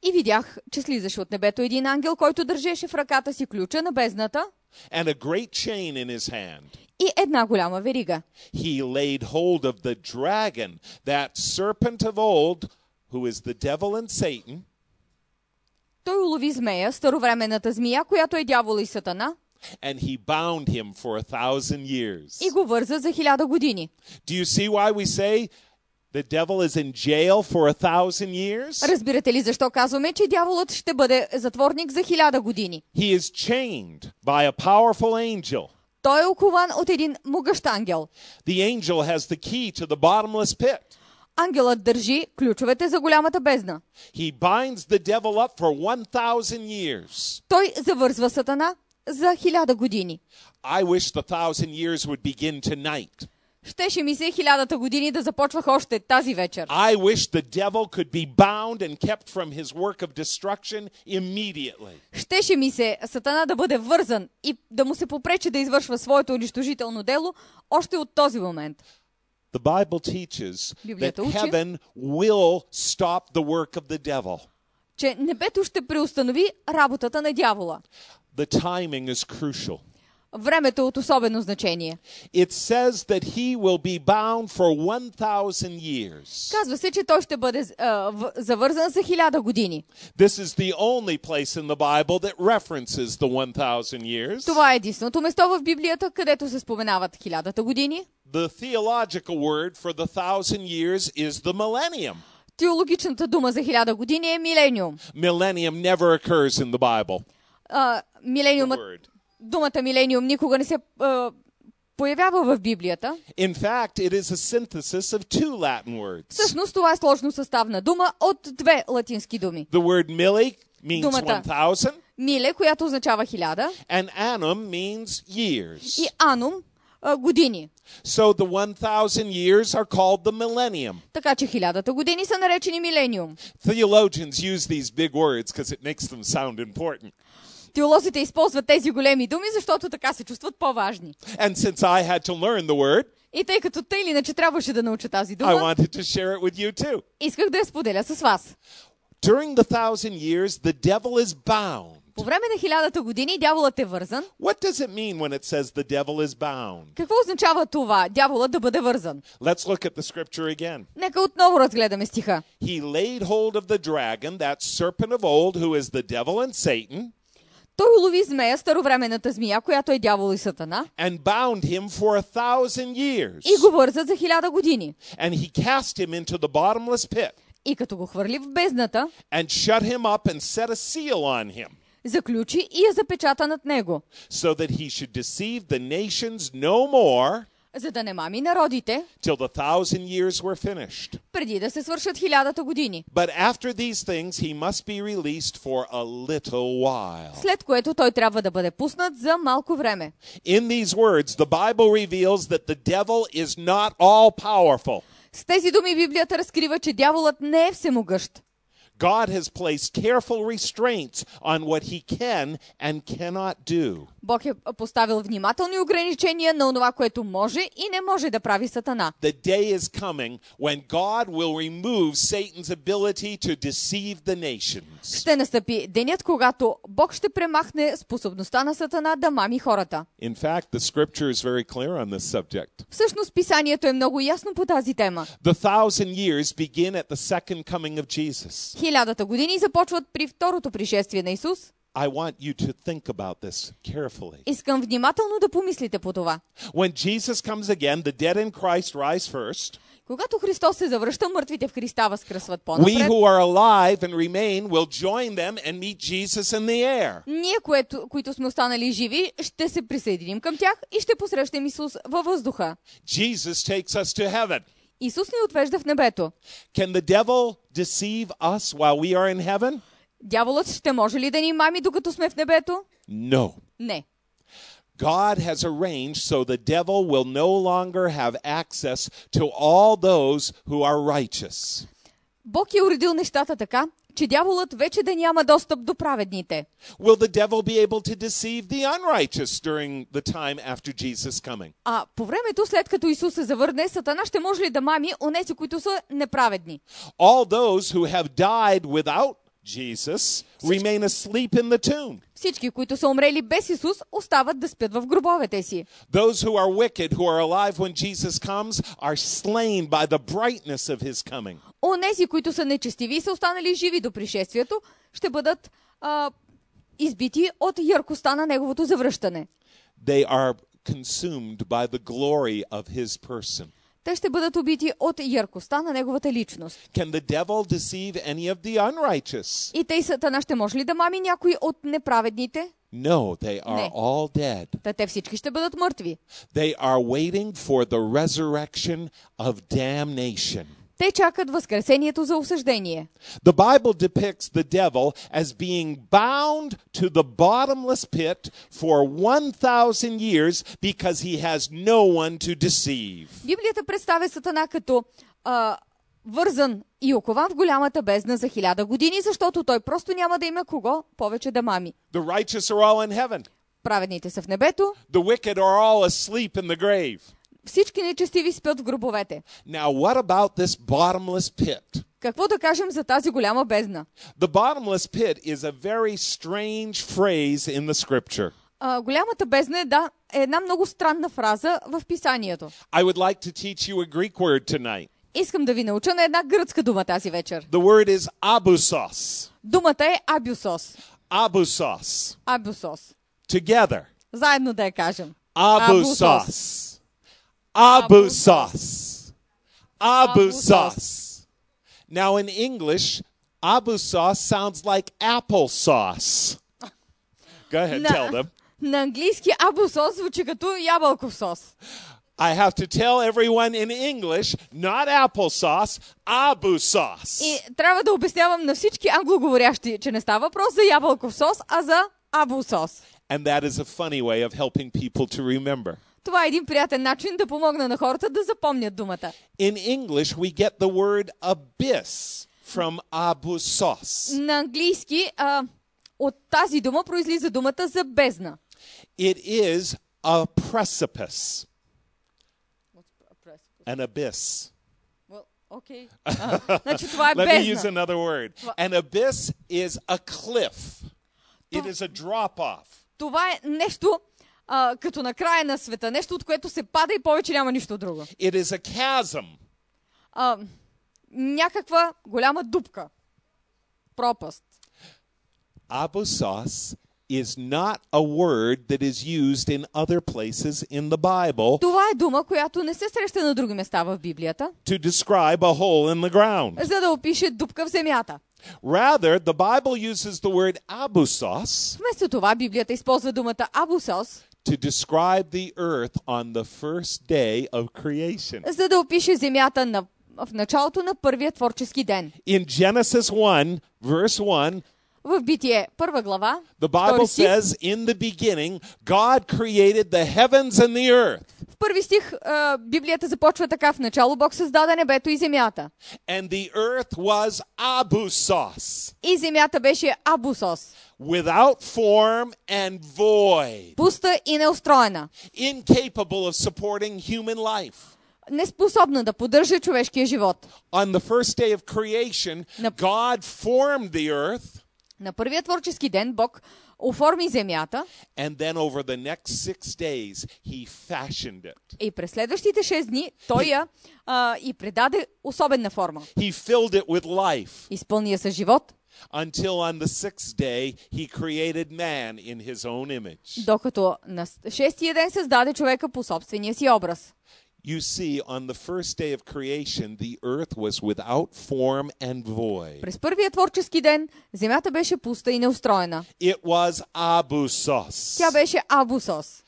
И видях, че слизаше от небето един ангел, който държеше в ръката си ключа на бездната and a great chain in his hand. и една голяма верига. He laid hold of the dragon, that serpent of old, who is the devil and Satan, Той улови змея, старовременната змия, която е дявола и сатана, and he bound him for a thousand years. и го върза за хиляда години. Do you see why we say the devil is in jail for a thousand years? Разбирате ли защо казваме, че дяволът ще бъде затворник за хиляда години? He is chained by a powerful angel. Той е окован от един могъщ ангел. The angel has the key to the bottomless pit. Ангелът държи ключовете за голямата бездна. He binds the devil up for one thousand years. Той завързва сатана за хиляда години. I wish the thousand years would begin tonight. Щеше ми се хилядата години да започвах още тази вечер. I wish the devil could be bound and kept from his work of destruction immediately. Щеше ми се сатана да бъде вързан и да му се попречи да извършва своето унищожително дело още от този момент. The Bible teaches that Библията учи, heaven will stop the work of the devil. че небето ще преустанови работата на дявола. The timing is crucial. Времето е от особено значение. It says that he will be bound for one thousand years. Казва се, че той ще бъде а, в, завързан за хиляда години. This is the only place in the Bible that references the one thousand years. Това е единственото место в Библията, където се споменават хилядата години. The theological word for the thousand years is the millennium. Теологичната дума за хиляда години е милениум. Millennium never occurs in the Bible. А, милениумът, Word. думата милениум никога не се а, появява в Библията. In fact, it is a synthesis of two Latin words. Всъщност това е сложно съставна дума от две латински думи. The word milli means Думата one thousand, миле, която означава хиляда, and annum means years. и анум а, години. So the one thousand years are called the millennium. Така че хилядата години са наречени милениум. Theologians use these big words because it makes them sound important. Теолозите използват тези големи думи, защото така се чувстват по-важни. And since I had to learn the word, И тъй като тъй или иначе трябваше да науча тази I дума, wanted to share it with you too. исках да я споделя с вас. During the thousand years, the devil is bound. По време на хилядата години дяволът е вързан. What does it mean when it says the devil is bound? Какво означава това, дяволът да бъде вързан? Let's look at the scripture again. Нека отново разгледаме стиха. He laid hold of the dragon, that serpent of old, who is the devil and Satan, Той улови змея, старовременната змия, която е дявол и сатана, and bound him for a thousand years. и го върза за хиляда години. And he cast him into the bottomless pit, И като го хвърли в бездната, and shut him up and set a seal on him, заключи и я запечата над него, so that he should deceive the nations no more за да не мами народите, till the thousand years were finished. преди да се свършат хилядата години. But after these things he must be released for a little while. След което той трябва да бъде пуснат за малко време. In these words, the Bible reveals that the devil is not all powerful. С тези думи Библията разкрива, че дяволът не е всемогъщ. God has placed careful restraints on what he can and cannot do. Бог е поставил внимателни ограничения на това, което може и не може да прави сатана. The day is coming when God will remove Satan's ability to deceive the nations. Ще настъпи денят, когато Бог ще премахне способността на сатана да мами хората. In fact, the scripture is very clear on this subject. Всъщност писанието е много ясно по тази тема. The thousand years begin at the second coming of Jesus. Хилядата години започват при второто пришествие на Исус. I want you to think about this carefully. Искам внимателно да помислите по това. When Jesus comes again, the dead in Christ rise first. Когато Христос се завръща, мъртвите в Христа възкръсват We по-напред. who are alive and remain will join them and meet Jesus in the air. Ние, което, които сме останали живи, ще се присъединим към тях и ще посрещнем Исус във въздуха. Jesus takes us to heaven. Исус ни отвежда в небето. Can the devil deceive us while we are in heaven? Дяволът ще може ли да ни мами, докато сме в небето? No. Не. God has arranged so the devil will no longer have access to all those who are righteous. Бог е уредил нещата така, че дяволът вече да няма достъп до праведните. Will the devil be able to deceive the unrighteous during the time after Jesus coming? А по времето, след като Исус се завърне, сатана ще може ли да мами онези, които са неправедни? All those who have died without Jesus remain asleep in the tomb. Всички, които са умрели без Исус, остават да спят в гробовете си. Those who are wicked, who are alive when Jesus comes, are slain by the brightness of his coming. Онези, които са нечестиви и са останали живи до пришествието, ще бъдат а, избити от яркостта на неговото завръщане. They are consumed by the glory of his person. Те ще бъдат убити от яркостта на неговата личност. Can the devil deceive any of the unrighteous? И тъй Сатана ще може ли да мами някой от неправедните? No, they are Не. all dead. Та те всички ще бъдат мъртви. They are waiting for the resurrection of damnation. Те чакат възкресението за осъждение. The Bible depicts the devil as being bound to the bottomless pit for one thousand years because he has no one to deceive. Библията представя Сатана като а, вързан и окован в голямата бездна за хиляда години, защото той просто няма да има кого повече да мами. The righteous are all in heaven. Праведните са в небето, The wicked are all asleep in the grave. всички нечестиви спят в гробовете. Now, what about this bottomless pit? Какво да кажем за тази голяма бездна? The bottomless pit is a very strange phrase in the scripture. А, голямата бездна е, да, е една много странна фраза в писанието. I would like to teach you a Greek word tonight. Искам да ви науча на една гръцка дума тази вечер. The word is abusos. Думата е абюсос. Abusos. Абюсос. Together. Заедно да я кажем. Abusos. Abusos. Abusos. Now in English, abusos sounds like applesauce. Go ahead, tell them. На английски абусос звучи като ябълков сос. I have to tell everyone in English, not applesauce, abusos. И трябва да обяснявам на всички англоговорящи, че не става въпрос за ябълков сос, а за абусос. And that is a funny way of helping people to remember. Това е един приятен начин да помогна на хората да запомнят думата. In English, we get the word abyss from abusos. На английски а, от тази дума произлиза думата за бездна. It is a precipice, an abyss. Okay. А, значи това е Let me use бездна. another word. An abyss is a cliff. It is a drop-off. Това е нещо а, като на края на света. Нещо, от което се пада и повече няма нищо друго. It is a chasm. А, някаква голяма дупка. Пропаст. Abusos is not a word that is used in other places in the Bible Това е дума, която не се среща на други места в Библията, to describe a hole in the ground. за да опише дупка в земята. Rather, the Bible uses the word abusos Вместо това Библията използва думата абусос, to describe the earth on the first day of creation. за да опише земята на, в началото на първия творчески ден. In Genesis one, verse one, В Битие, първа глава, the Bible втори стих, says, in the beginning, God created the heavens and the earth. в първи стих а, Библията започва така: в начало Бог създаде небето и земята. And the earth was abusos, И земята беше абусос, without form and void, пуста и неустроена, incapable of supporting human life. неспособна да поддържа човешкия живот. On the first day of creation, На- God formed the earth, На първия творчески ден Бог оформи земята and then over the next six days, He fashioned it. и през следващите шест дни Той я а, и предаде особена форма. He filled it with life. Изпълни я с живот, Until on the sixth day, He created man in His own image. докато на шестия ден създаде човека по собствения си образ. You see, on the first day of creation, the earth was without form and void. През първия творчески ден земята беше пуста и неустроена. It was abusos. Тя беше абусос.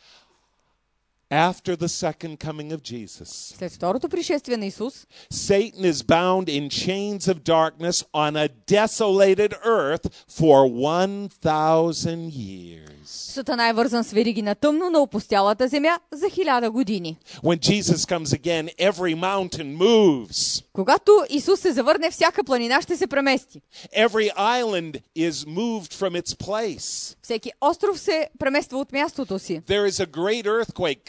After the second coming of Jesus, След второто пришествие на Исус, Satan is bound in chains of darkness on a desolated earth for one thousand years. Сатана е вързан с вериги на тъмно на опустялата земя за хиляда години. When Jesus comes again, every mountain moves. Когато Исус се завърне, всяка планина ще се премести. Every island is moved from its place. Всеки остров се премества от мястото си. There is a great earthquake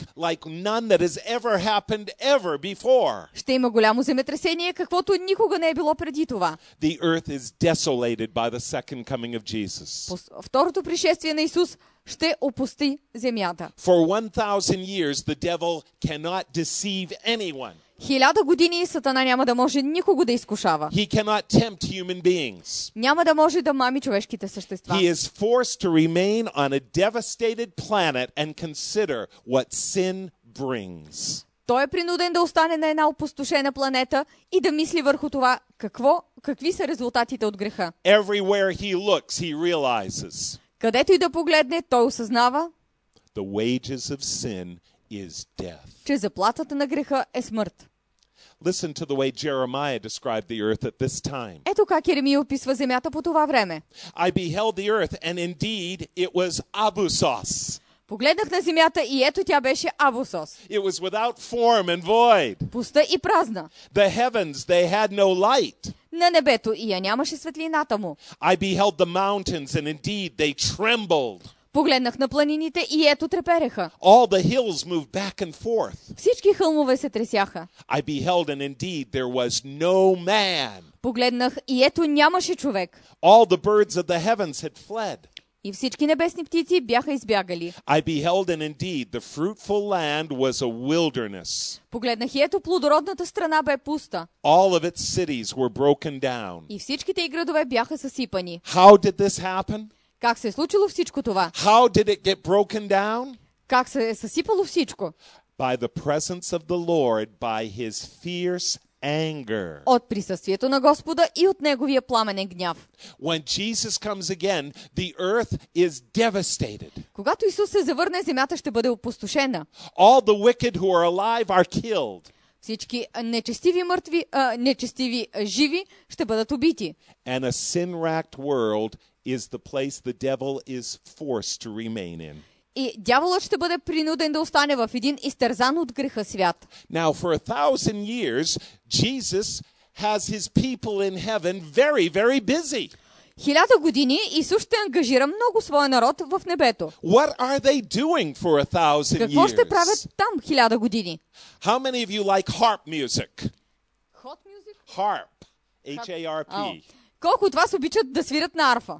like none that has ever happened ever before. Ще има голямо земетресение, каквото никога не е било преди това. The earth is desolated by the second coming of Jesus. По второто пришествие на Исус ще опусти земята. For one thousand years, the devil cannot deceive anyone. Хиляда години Сатана няма да може никого да изкушава. He cannot tempt human beings. Няма да може да мами човешките същества. He is forced to remain on a devastated planet and consider what sin brings. Той е принуден да остане на една опустошена планета и да мисли върху това какво, какви са резултатите от греха. Everywhere he looks, he realizes Където и да погледне, той осъзнава, the wages of sin is death. че заплатата на греха е смърт. Listen to the way Jeremiah described the earth at this time. Ето как Еремия описва земята по това време. I beheld the earth, and indeed it was abusos. Погледнах на земята и ето тя беше Абусос. It was without form and void. Пуста и празна. The heavens, they had no light. На небето и я нямаше светлината му. I beheld the mountains, and indeed they trembled. Погледнах на планините и ето трепереха. All the hills moved back and forth. Всички хълмове се тресяха. I beheld, and indeed there was no man. Погледнах и ето нямаше човек. All the birds of the heavens had fled. И всички небесни птици бяха избягали. I beheld, and indeed the fruitful land was a wilderness. Погледнах и ето плодородната страна бе пуста. All of its cities were broken down. И всичките й градове бяха съсипани. How did this happen? Как се е случило всичко това? How did it get broken down? Как се е съсипало всичко? By the presence of the Lord, by his fierce anger. От присъствието на Господа и от неговия пламенен гняв. When Jesus comes again, the earth is devastated. Когато Исус се завърне, земята ще бъде опустошена. All the wicked who are alive are killed. Всички нечестиви мъртви, а, нечестиви а, живи ще бъдат убити. And a sin-racked world is the place the devil is forced to remain in. И дяволът ще бъде принуден да остане в един изтерзан от греха свят. Now, for a thousand years, Jesus has his people in heaven very, very busy. Хиляда години Исус ще ангажира много своя народ в небето. What are they doing for a thousand Какво ще years? правят там хиляда години? How many of you like harp music? Hot music? Harp. H A R P. Ау. Колко от вас обичат да свират на арфа?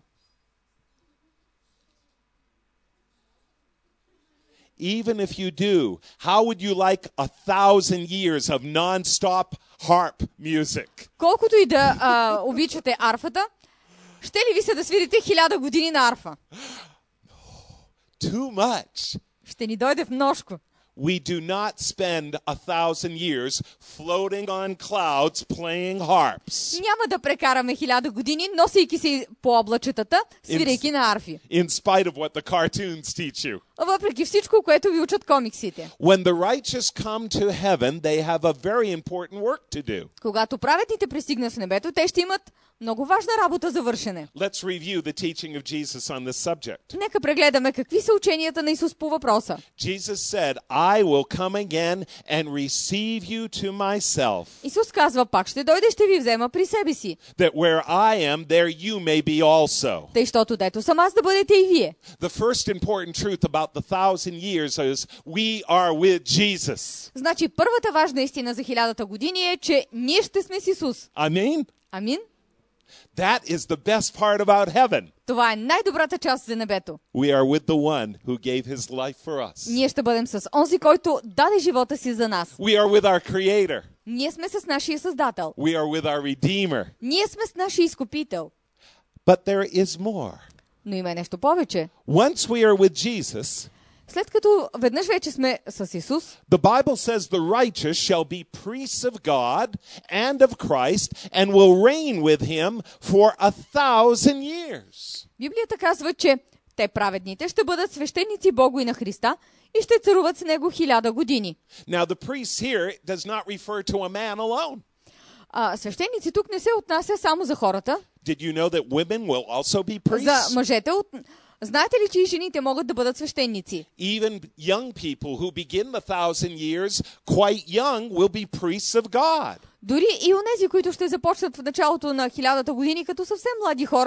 Even if you do, how would you like a thousand years of non-stop harp music? Колкото и да а, обичате арфата, ще ли ви се да свирите хиляда години на арфа? Too much. Ще ни дойде в множко. We do not spend a thousand years floating on clouds playing harps. Няма да прекараме хиляда години, носейки се по облачетата, свирейки на арфи. In spite of what the cartoons teach you. Въпреки всичко, което ви учат комиксите. When the righteous come to heaven, they have a very important work to do. Когато праведните пристигнат в небето, те ще имат много важна работа за вършене. Let's review the teaching of Jesus on this subject. Нека прегледаме какви са ученията на Исус по въпроса. Jesus said, I will come again and receive you to myself, Исус казва, пак ще дойде и ще ви взема при себе си. that where I am, there you may be also. Тъй, щото дето съм аз, да бъдете и вие. The first important truth about the thousand years is we are with Jesus. Значи, първата важна истина за хилядата години е, че ние ще сме с Исус. Amen? Амин? That is the best part about heaven. Това е най-добрата част за небето. We are with the one who gave his life for us. Ние ще бъдем с онзи, който даде живота си за нас. We are with our Creator. Ние сме с нашия Създател. We are with our Redeemer. Ние сме с нашия Изкупител. But there is more. Но има нещо повече. Once we are with Jesus, След като веднъж вече сме с Исус, the Bible says the righteous shall be priests of God and of Christ and will reign with him for a thousand years. Библията казва, че те праведните ще бъдат свещеници Богу и на Христа и ще царуват с него хиляда години. Now the priest here does not refer to a man alone. А, свещеници тук не се отнася само за хората, Did you know that women will also be priests? за мъжете. От... Знаете ли, че и жените могат да бъдат свещеници? Even young people who begin the thousand years quite young will be priests of God. Дори и онези, които ще започнат в началото на хилядата години като съвсем млади хора,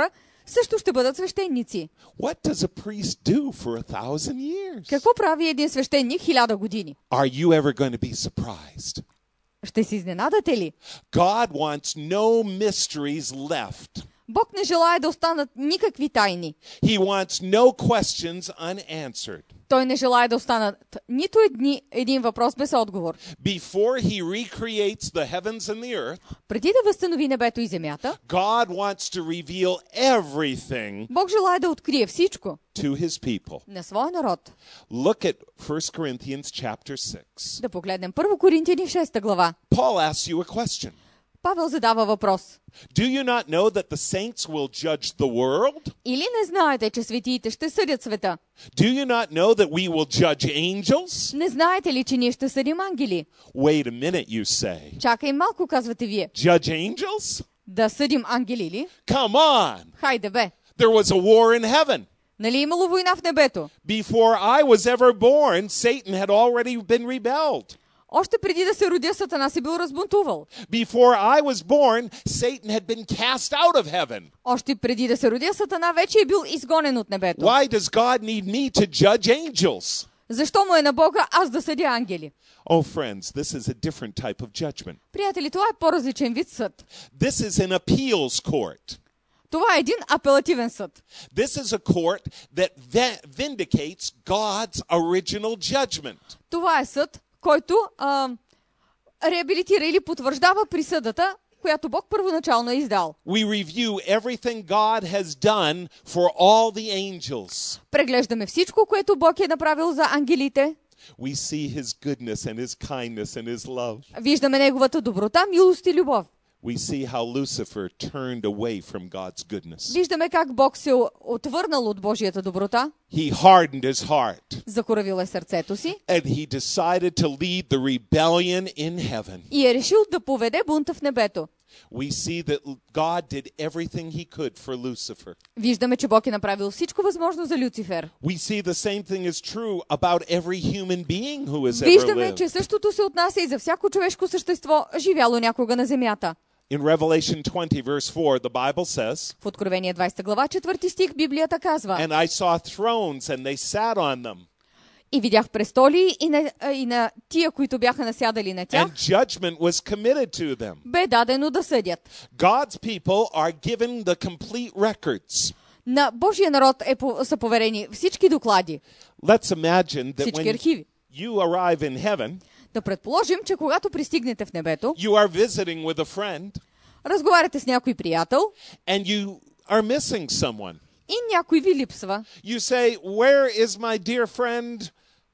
също ще бъдат свещеници. What does a priest do for a thousand years? Какво прави един свещеник хиляда години? Are you ever going to be surprised? Ще се изненадате ли? God wants no mysteries left. Бог не желае да останат никакви тайни. He wants no questions unanswered. Той не желае да останат нито едни, един въпрос без отговор. Before he recreates the heavens and the earth, Преди да възстанови небето и земята, God wants to reveal everything Бог желае да открие всичко to his people. на своя народ. Look at First Corinthians chapter six. Да погледнем първо Коринтияни шеста глава. Paul asks you a question. Павел задава въпрос. Do you not know that the saints will judge the world? Или не знаете, че светиите ще съдят света? Do you not know that we will judge angels? Не знаете ли, че ние ще съдим ангели? Wait a minute, you say. Чакай малко, казвате вие. Judge angels? Да съдим ангели ли? Come on. Хайде бе. There was a war in heaven. Нали имало война в небето? Before I was ever born, Satan had already been rebelled. Още преди да се родя, Сатана се бил разбунтувал. Before I was born, Satan had been cast out of heaven. Още преди да се родя, Сатана вече е бил изгонен от небето. Why does God need me to judge angels? Защо му е на Бога аз да съдя ангели? Oh, friends, this is a different type of judgment. Приятели, това е по-различен вид съд. This is an appeals court. Това е един апелативен съд. This is a court that vindicates God's original judgment. Това е съд, който а, реабилитира или потвърждава присъдата, която Бог първоначално е издал. We review everything God has done for all the angels. Преглеждаме всичко, което Бог е направил за ангелите. We see his goodness and his kindness and his love. Виждаме неговата доброта, милост и любов. We see how Lucifer turned away from God's goodness. Виждаме как Бог се отвърнал от Божията доброта. He hardened his heart. Закоравил е сърцето си. And he decided to lead the rebellion in heaven. И е решил да поведе бунта в небето. We see that God did everything he could for Lucifer. Виждаме, че Бог е направил всичко възможно за Люцифер. We see the same thing is true about every human being who has ever Виждаме, че lived. същото се отнася и за всяко човешко същество, живяло някога на земята. In Revelation twenty, verse four, the Bible says, В Откровение двадесета глава, четвърти стих, Библията казва: And I saw thrones, and they sat on them. И видях престоли и на, и на тия, които бяха насядали на тях, And judgment was committed to them. бе дадено да съдят. God's people are given the complete records. На Божия народ е, по- са поверени всички доклади, Let's imagine that всички when архиви. you arrive in heaven, Да предположим, че когато пристигнете в небето, you are visiting with a friend, разговаряте с някой приятел and you are missing someone. и някой ви липсва. You say, where is my dear friend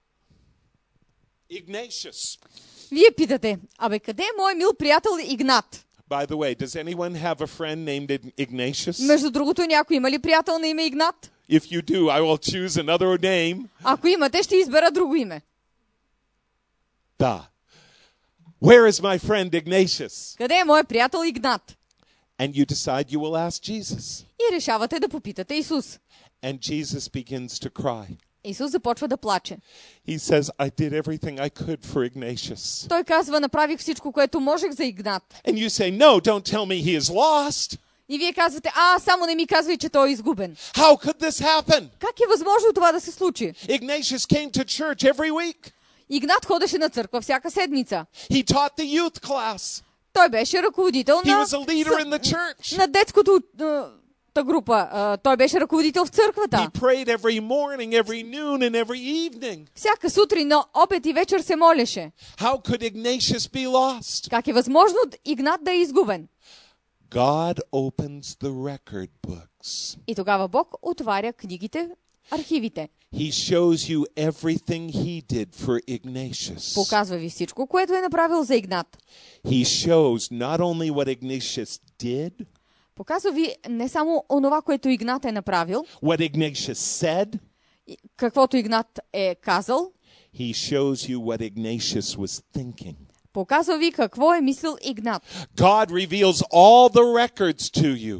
Ignatius? Вие питате: абе, къде е мой мил приятел Игнат? By the way, does anyone have a friend named Ignatius? Между другото, някой има ли приятел на име Игнат? If you do, I will choose another name. Ако имате, ще избера друго име. Da. Where is my friend Ignatius? Къде е мой приятел Игнат? And you decide you will ask Jesus. И решавате да попитате Исус. And Jesus begins to cry. Исус започва да плаче. He says, I did everything I could for Ignatius. Той казва: направих всичко, което можех за Игнат. And you say, no, don't tell me he is lost. И вие казвате: а, само не ми казвай, че той е изгубен. How could this happen? Как е възможно това да се случи? Ignatius came to church every week. Игнат ходеше на църква всяка седмица. He taught the youth class. Той беше ръководител He на, was a leader in the church. на детското а, та група. А, той беше ръководител в църквата. He prayed every morning, every noon, and every evening. Всяка сутрин, на обед и вечер се молеше. How could Ignatius be lost? Как е възможно Игнат да е изгубен? God opens the record books. И тогава Бог отваря книгите, архивите. He shows you everything he did for Ignatius. Показва ви всичко, което е направил за Игнат. He shows not only what Ignatius did, Показва ви не само онова, което Игнат е направил, what Ignatius said, и каквото Игнат е казал, he shows you what Ignatius was thinking. показва ви какво е мислил Игнат. God reveals all the records to you.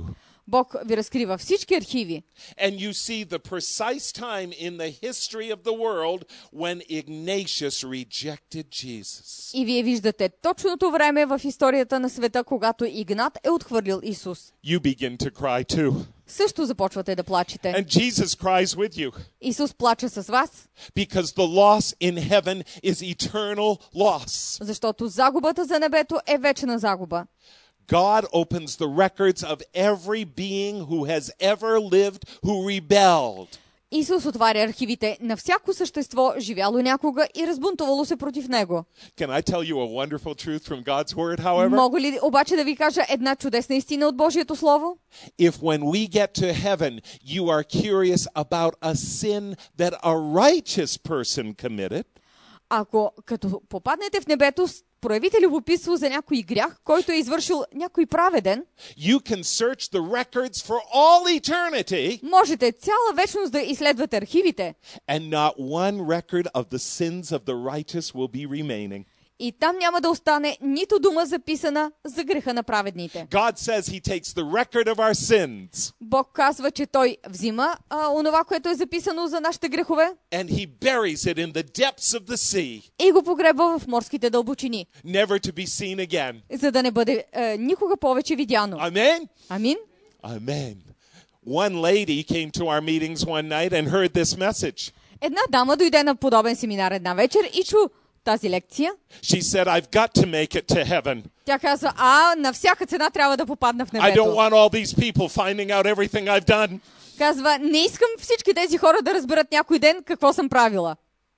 Бог ви разкрива всички архиви. And you see the precise time in the history of the world when Ignatius rejected Jesus. И вие виждате точното време в историята на света, когато Игнат е отхвърлил Исус. You begin to cry too. Също започвате да плачете. And Jesus cries with you. Исус плаче с вас, Because the loss in heaven is eternal loss. защото загубата за небето е вечна загуба. God opens the records of every being who has ever lived who rebelled. Исус отваря архивите на всяко същество, живяло някога и разбунтувало се против Него. Can I tell you a wonderful truth from God's word, however? Мога ли обаче да ви кажа една чудесна истина от Божието Слово? If when we get to heaven, you are curious about a sin that a righteous person committed, Ако като попаднете в небето, проявите любопитство за някой грях, който е извършил някой праведен, you can search the records for all eternity, можете цяла вечност да изследвате архивите and not one record of the sins of the righteous will be remaining. и там няма да остане нито дума записана за греха на праведните. God says he takes the record of our sins Бог казва, че Той взима а, онова, което е записано за нашите грехове and he buries it in the depths of the sea, и го погребва в морските дълбочини, never to be seen again. за да не бъде е, никога повече видяно. Amen? Амин? Amen. One lady came to our meetings one night and heard this message. Една дама дойде на подобен семинар една вечер и чу тази лекция. She said, I've got to make it to heaven. Тя каза, а на всяка цена трябва да попадна в I don't небето. want all these people finding out everything I've done. Казва, не искам всички тези хора да разберат някой ден какво съм правила.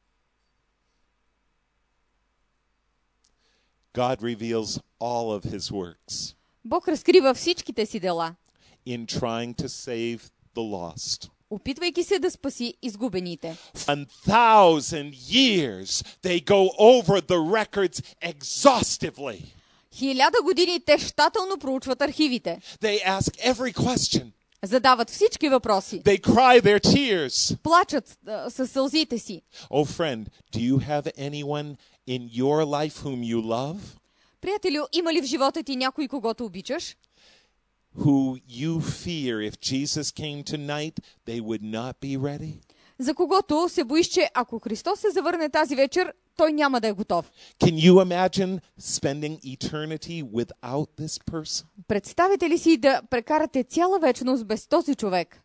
God reveals all of his works Бог разкрива всичките си дела, in trying to save the lost. опитвайки се да спаси изгубените. One thousand years they go over the records exhaustively. Хиляда години те щателно проучват архивите. They ask every question. Задават всички въпроси. They cry their tears. Плачат а, със сълзите си. Oh friend, do you have anyone in your life whom you love, Приятелю, има ли в живота ти някой, когото обичаш? who you fear if Jesus came tonight, they would not be ready? За когото се боиш, че ако Христос се завърне тази вечер, той няма да е готов. Can you imagine spending eternity without this person? Представете ли си да прекарате цяла вечност без този човек?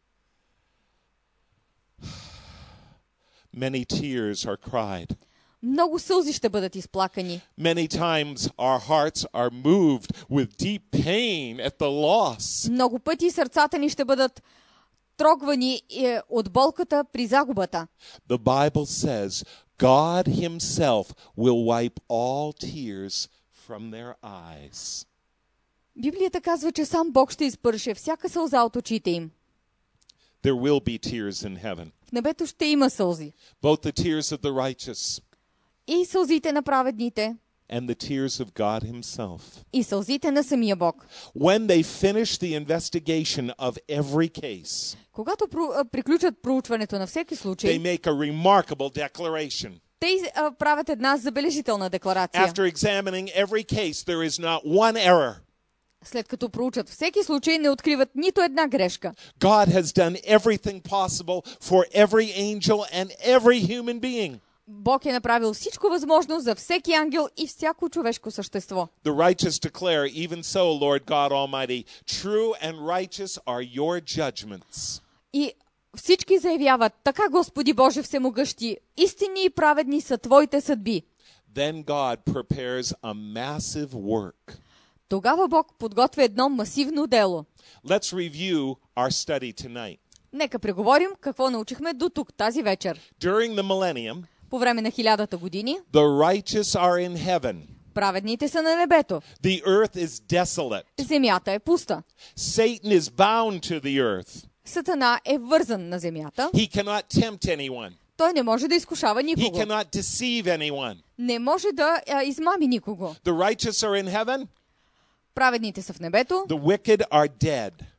Many tears are cried. Много сълзи ще бъдат изплакани. Many times our hearts are moved with deep pain at the loss. Много пъти сърцата ни ще бъдат трогвани е, от болката при загубата. The Bible says God himself will wipe all tears from their eyes. Библията казва, че сам Бог ще изпърше всяка сълза от очите им. There will be tears in heaven. В небето ще има сълзи. Both the tears of the righteous И сълзите на праведните, and the tears of God himself. и сълзите на самия Бог. When they finish the investigation of every case, Когато про, а, приключат проучването на всеки they случай, make a remarkable declaration. те а, правят една забележителна декларация. After examining every case, there is not one error. След като проучат всеки случай, не откриват нито една грешка. God has done everything possible for every angel and every human being. Бог е направил всичко възможно за всеки ангел и всяко човешко същество. The righteous declare, even so, Lord God Almighty, true and righteous are your judgments. И всички заявяват, така Господи Боже Всемогъщи, истинни и праведни са Твоите съдби. Then God prepares a massive work. Тогава Бог подготвя едно масивно дело. Let's review our study tonight. Нека преговорим какво научихме до тук тази вечер. During the millennium, По време на хилядата години, the righteous are in heaven. праведните са на небето. The earth is desolate. Земята е пуста. Satan is bound to the earth. Сатана е вързан на земята. He cannot tempt anyone. Той не може да изкушава He никого. cannot deceive anyone. Не може да а, измами никого. The righteous are in heaven. Праведните са в небето, The wicked are dead.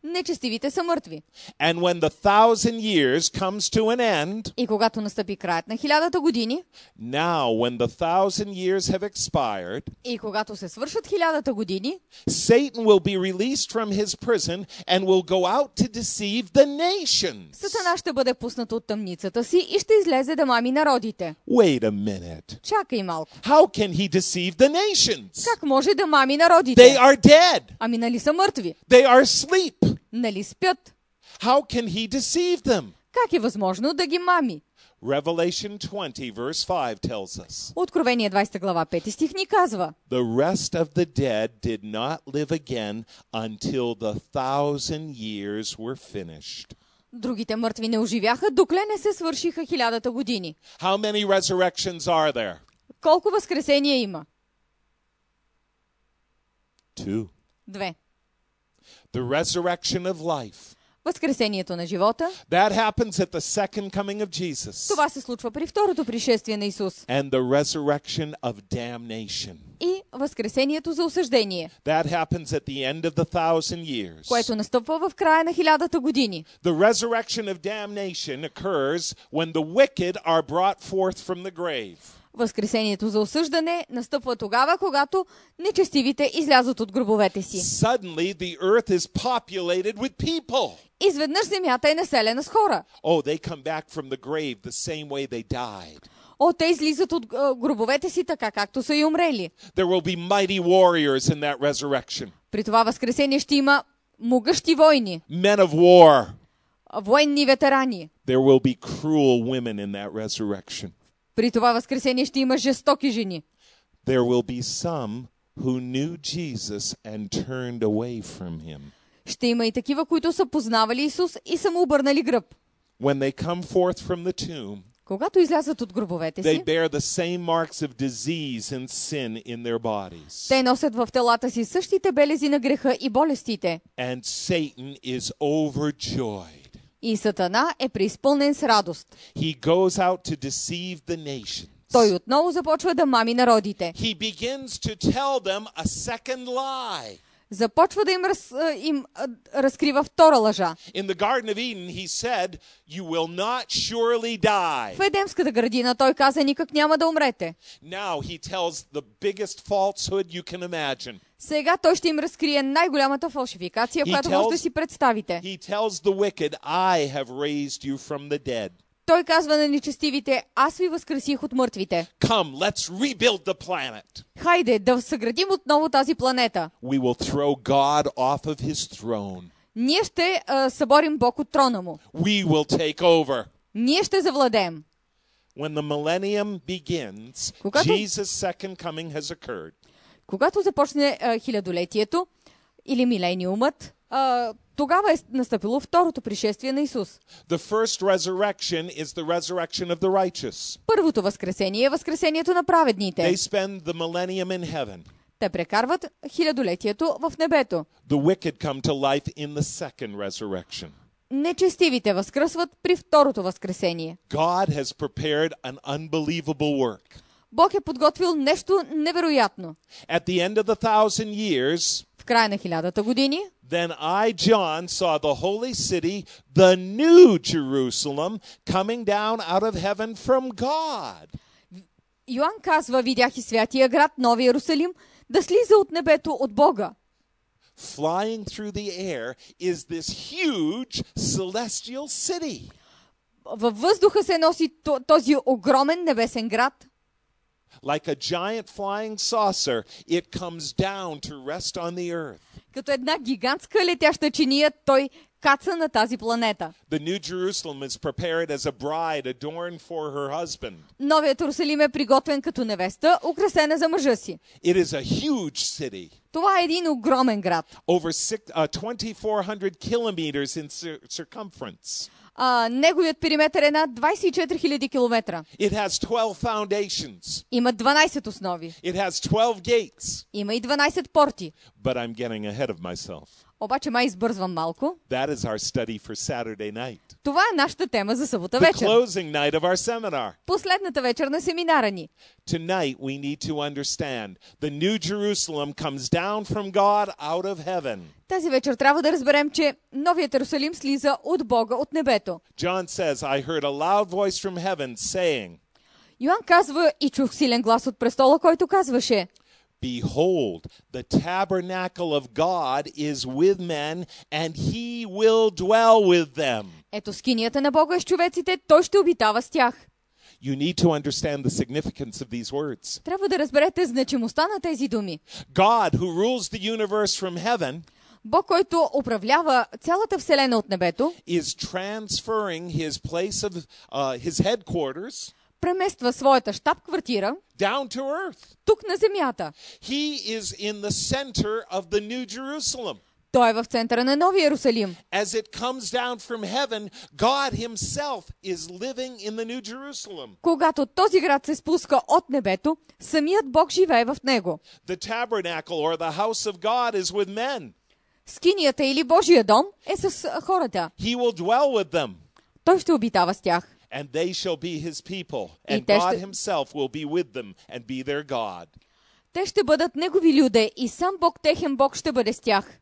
Нечестивите са мъртви. And when the thousand years comes to an end, И когато настъпи краят на хилядата години, now when the thousand years have expired, и когато се свършат хилядата години, Satan will be released from his prison and will go out to deceive the nations. Сатана ще бъде пуснат от тъмницата си и ще излезе да мами народите. Wait a minute. Чакай малко. How can he deceive the nations? Как може да мами народите? They are dead. Ами нали са мъртви? They are asleep. Нали спят? How can he deceive them? Как е възможно да ги мами? Revelation twenty verse five tells us. Откровение двадесета глава, пети стих ни казва: The rest of the dead did not live again until the thousand years were finished. Другите мъртви не оживяха, докле не се свършиха хилядата години. How many resurrections are there? Колко възкресения има? Two. Две. The resurrection of life. Възкресението на живота. That happens at the second coming of Jesus. Това се случва при второто пришествие на Исус. And the resurrection of damnation. И възкресението за осъждение, That happens at the end of the thousand years. което настъпва в края на хилядата години. The resurrection of damnation occurs when the wicked are brought forth from the grave. Възкресението за осъждане настъпва тогава, когато нечестивите излязат от гробовете си. Suddenly the earth is populated with people. Изведнъж земята е населена с хора. Oh, they come back from the grave the same way they died. О, те излизат от а, гробовете си така, както са и умрели. There will be mighty warriors in that resurrection. При това възкресение ще има могъщи войни, Men of war. военни ветерани. There will be cruel women in that resurrection. При това възкресение ще има жестоки жени. There will be some who knew Jesus and turned away from him. Ще има и такива, които са познавали Исус и са му обърнали гръб. When they come forth from the tomb, Когато излязат от гробовете they си, bear the same marks of disease and sin in their bodies. те носят в телата си същите белези на греха и болестите. And Satan is overjoyed. И Сатана е преизпълнен с радост. He goes out to deceive the nations. Той отново започва да мами народите. He begins to tell them a second lie. Започва да им, раз, а, им а, разкрива втора лъжа. In the Garden of Eden, he said, "You will not surely die." В Едемската градина той каза: никак няма да умрете. Now he tells the biggest falsehood you can imagine. Сега той ще им разкрие най-голямата фалшификация, He която tells- може да си представите. He tells the wicked, "I have raised you from the dead." Той казва на нечестивите: аз ви възкресих от мъртвите. Come, let's rebuild the planet. Хайде да съградим отново тази планета. We will throw God off of his throne. Ние ще а, съборим Бог от трона му. We will take over. Ние ще завладеем. When the millennium begins, Когато- Jesus' second coming has occurred. Когато започне а, хилядолетието или милениумът, а, тогава е настъпило второто пришествие на Исус. The first resurrection is the resurrection of the righteous. Първото възкресение е възкресението на They праведните. spend the millennium in heaven. Те прекарват хилядолетието в небето. The wicked come to life in the second resurrection. Нечестивите възкръсват при второто възкресение. God has prepared an unbelievable work. Бог е подготвил нещо невероятно. At the end of the thousand years, В края на хилядата години, then I, John, saw the holy city, the new Jerusalem, coming down out of heaven from God. Йоан казва: видях и святия град, Нови Иерусалим, да слиза от небето от Бога. Flying through the air is this huge celestial city. Във въздуха се носи то- този огромен небесен град. Like a giant flying saucer, it comes down to rest on the earth. Като една гигантска летяща чиния, той каца на тази планета. The New Jerusalem is prepared as a bride adorned for her husband. Новият Иерусалим е приготвен като невеста, украсена за мъжа си. It is a huge city, Това е един огромен град. over six, uh, twenty-four hundred kilometers in cir- circumference. А, неговият периметър е над двадесет и четири хиляди километра. It has twelve foundations. Има дванадесет основи. It has twelve gates. Има и дванадесет порти. But I'm getting ahead of myself. Обаче май избързвам малко. That is our study for Saturday night. Това е нашата тема за събота The вечер. closing night of our seminar. Последната вечер на семинара ни. Tonight we need to understand the New Jerusalem comes down from God out of heaven. Тази вечер трябва да разберем, че Новият Иерусалим слиза от Бога, от небето. John says, I heard a loud voice from heaven saying, Йоан казва и чух силен глас от престола, който казваше: Behold, the tabernacle of God is with men, and he will dwell with them. Ето скинията на Бога е с човеците, той ще обитава с тях. You need to understand the significance of these words. Трябва да разберете значимостта на тези думи. God, who rules the universe from heaven, Бог, който управлява цялата вселена от небето, is transferring his place of uh, his headquarters премества своята щаб-квартира down to earth. тук на земята. He is in the center of the New Jerusalem. Той е в центъра на Новия Иерусалим. As it comes down from heaven, God himself is living in the New Jerusalem. Когато този град се спуска от небето, самият Бог живее в него. The tabernacle or the house of God is with men. Скинията или Божия дом е с хората. He will dwell with them, Той ще обитава с тях. and they shall be his people, and те God ще- himself will be with them and be their God. Те ще бъдат негови люде и сам Бог, техен Бог, ще бъде с тях.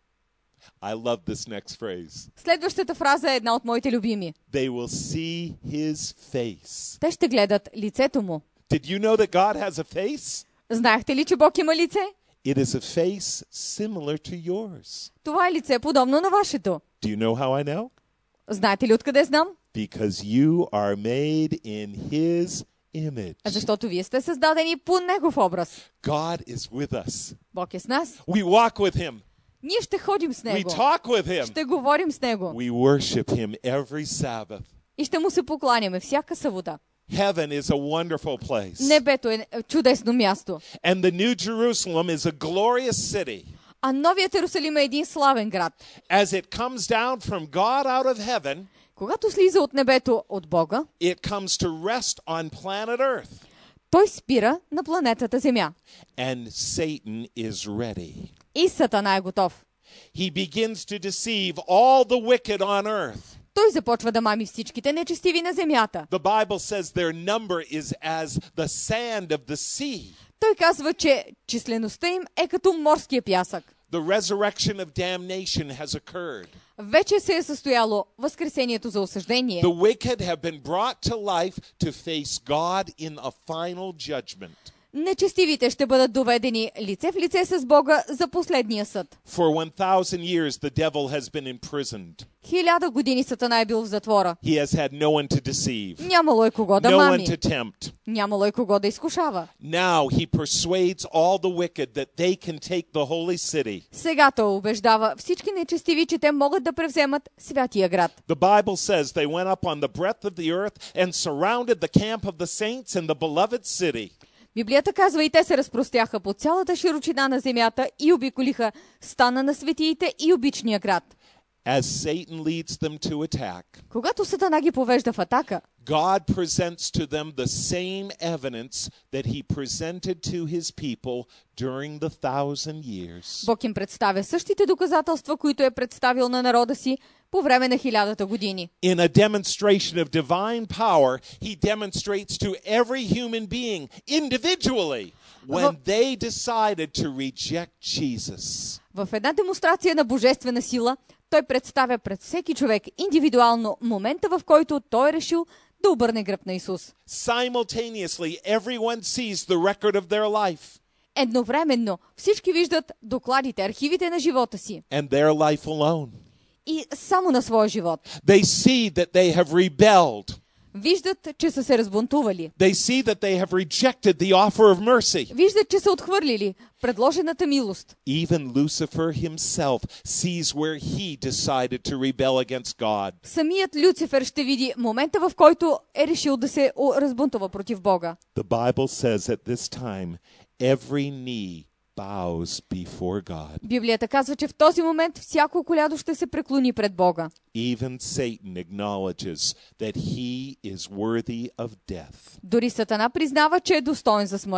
I love this next phrase. Следващата фраза е една от моите любими. They will see his face. Те ще гледат лицето му. Did you know that God has a face? Знаехте ли, че Бог има лице? It is a face similar to yours. Това е лице подобно на вашето. Do you know how I know? Знаете ли откъде знам? Because you are made in his image. Защото вие сте създадени по негов образ. God is with us. Бог е с нас. We walk with him. Ние ще ходим с We него. talk with him. Ще говорим с него. We worship him every Sabbath. И ще му се покланяме всяка събота. Heaven is a wonderful place. Небето е чудесно място. And the New Jerusalem is a glorious city. А Новият Иерусалим е един славен град. As it comes down from God out of heaven, Когато слиза от небето от Бога, it comes to rest on planet Earth. той спира на планетата Земя. And Satan is ready. И Сатана е готов. He begins to deceive all the wicked on earth. Той започва да мами всичките нечестиви на земята. The Bible says their number is as the sand of the sea. Той казва, че числеността им е като морския пясък. The resurrection of damnation has occurred. Вече се е състояло възкресението за осъждение. The wicked have been brought to life to face God in a final judgment. Нечестивите ще бъдат доведени лице в лице с Бога за последния съд. For one thousand years the devil has been imprisoned. Хиляда години Сатана е бил в затвора. He has had no one to deceive, Нямало е кого да no one мами. to tempt. Нямало е кого да изкушава. Now he persuades all the wicked that they can take the holy city. Сега той убеждава всички нечестиви, че те могат да превземат святия град. The Bible says they went up on the breadth of the earth and surrounded the camp of the saints and the beloved city. Библията казва, и те се разпростряха по цялата широчина на земята и обиколиха стана на светиите и обичния град. As Satan leads them to attack, Когато Сатана ги повежда в атака, God presents to them the same evidence that he presented to his people during the thousand years. Бог им представя същите доказателства, които е представил на народа си по време на хилядата години. In a demonstration of divine power, he demonstrates to every human being individually when they decided to reject Jesus. В една демонстрация на божествена сила, той представя пред всеки човек индивидуално момента, в който той е решил да обърне гръб на Исус. Simultaneously, everyone sees the record of their life Едновременно всички виждат докладите, архивите на живота си and their life alone. и само на своя живот. They see that they have rebelled. Виждат, че са се разбунтували. They see that they have rejected the offer of mercy. Виждат, че са отхвърлили предложената милост. Even Lucifer himself sees where he decided to rebel against God. Самият Люцифер ще види момента, в който е решил да се о, разбунтува против Бога. The Bible says at this time, every knee bows before God. Библията казва, че в този момент всяко колядо ще се преклони пред Бога. Even Satan acknowledges that he is worthy of death. Дори Сатана признава, че е достоен за смърт.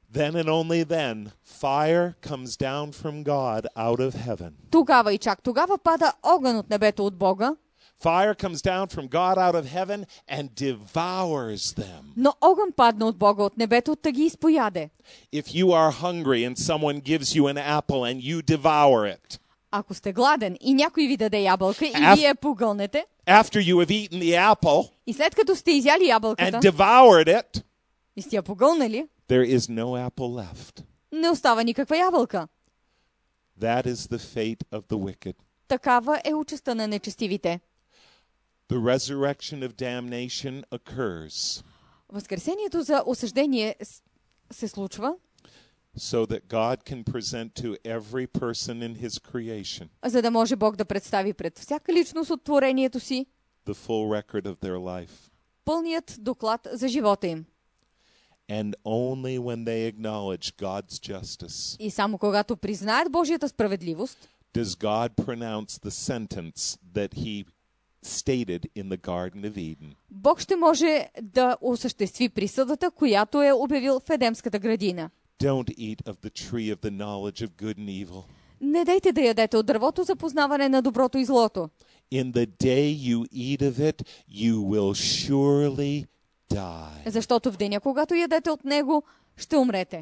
Then and only then, fire comes down from God out of heaven. Тогава и чак тогава пада огън от небето от Бога, Fire comes down from God out of heaven and devours them. но огън падна от Бога от небето, та ги изпояде. If you are hungry and someone gives you an apple and you devour it, Ако сте гладен и някой ви даде ябълка и Af- вие погълнете, after you have eaten the apple и след като сте изяли ябълката and devoured it, и сте я погълнали, there is no apple left. не остава никаква ябълка. That is the fate of the wicked. Такава е участта на нечестивите. The resurrection of damnation occurs Възкресението за осъждение с- се случва, so that God can present to every person in his creation за да може Бог да представи пред всяка личност от творението си the full record of their life. пълният доклад за живота им. And only when they acknowledge God's justice И само когато признаят Божията справедливост, does God pronounce the sentence that he stated in the Garden of Eden. Бог ще може да осъществи присъдата, която е обявил в Едемската градина. Don't eat of the tree of the knowledge of good and evil. Не дайте да ядете от дървото за познаване на доброто и злото. In the day you eat of it, you will surely die. Защото в деня, когато ядете от него, ще умрете.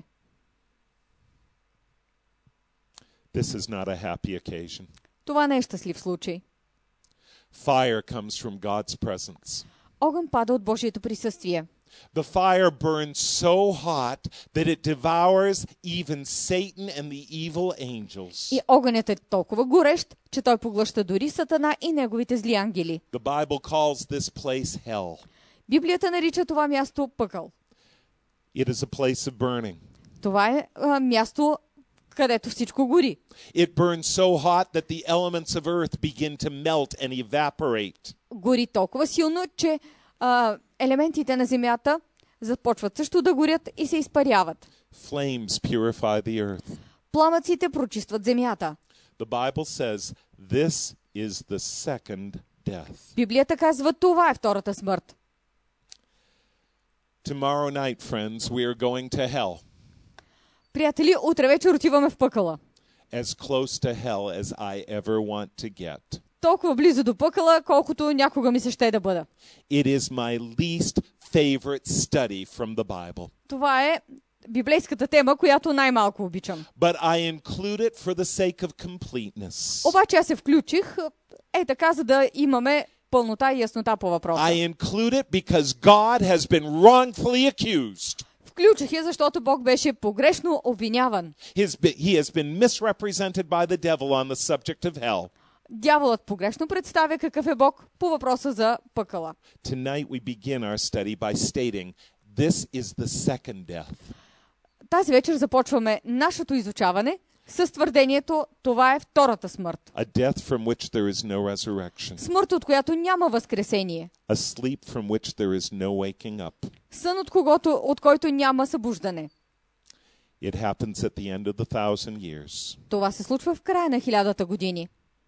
This is not a happy occasion. Това не е щастлив случай. Fire comes from God's presence. Огън пада от Божието присъствие. The fire burns so hot that it devours even Satan and the evil angels. И огънят е толкова горещ, че той поглъща дори Сатана и неговите зли ангели. The Bible calls this place hell. Библията нарича това място пъкъл. It is a place of burning. Това е а, място, където всичко гори. It burns so hot that the elements of earth begin to melt and evaporate. Гори толкова силно, че а, елементите на земята започват също да горят и се изпаряват. Flames purify the earth. Пламъците прочистват земята. The Bible says this is the second death. Библията казва, това е втората смърт. Tomorrow night, friends, we are going to hell. Приятели, утре вечер отиваме в пъкъла. As close to hell as I ever want to get. Толкова близо до пъкъла, колкото някога ми се ще да бъда. It is my least favorite study from the Bible. Това е библейската тема, която най-малко обичам. But I include it for the sake of completeness. Обаче аз се включих, е така, за да имаме пълнота и яснота по въпроса. I include it because God has been wrongfully accused. Включих я, защото Бог беше погрешно обвиняван. His, he has been misrepresented by the devil on the subject of hell. Дяволът погрешно представя какъв е Бог по въпроса за пъкъла. Tonight we begin our study by stating this is the second death. Тази вечер започваме нашето изучаване с твърдението, това е втората смърт. A death from which there is no resurrection. Смърт, от която няма възкресение. A sleep from which there is no waking up. Сън, от, когото, от който няма събуждане. It happens at the end of the thousand years. Това се случва в края на хилядата години.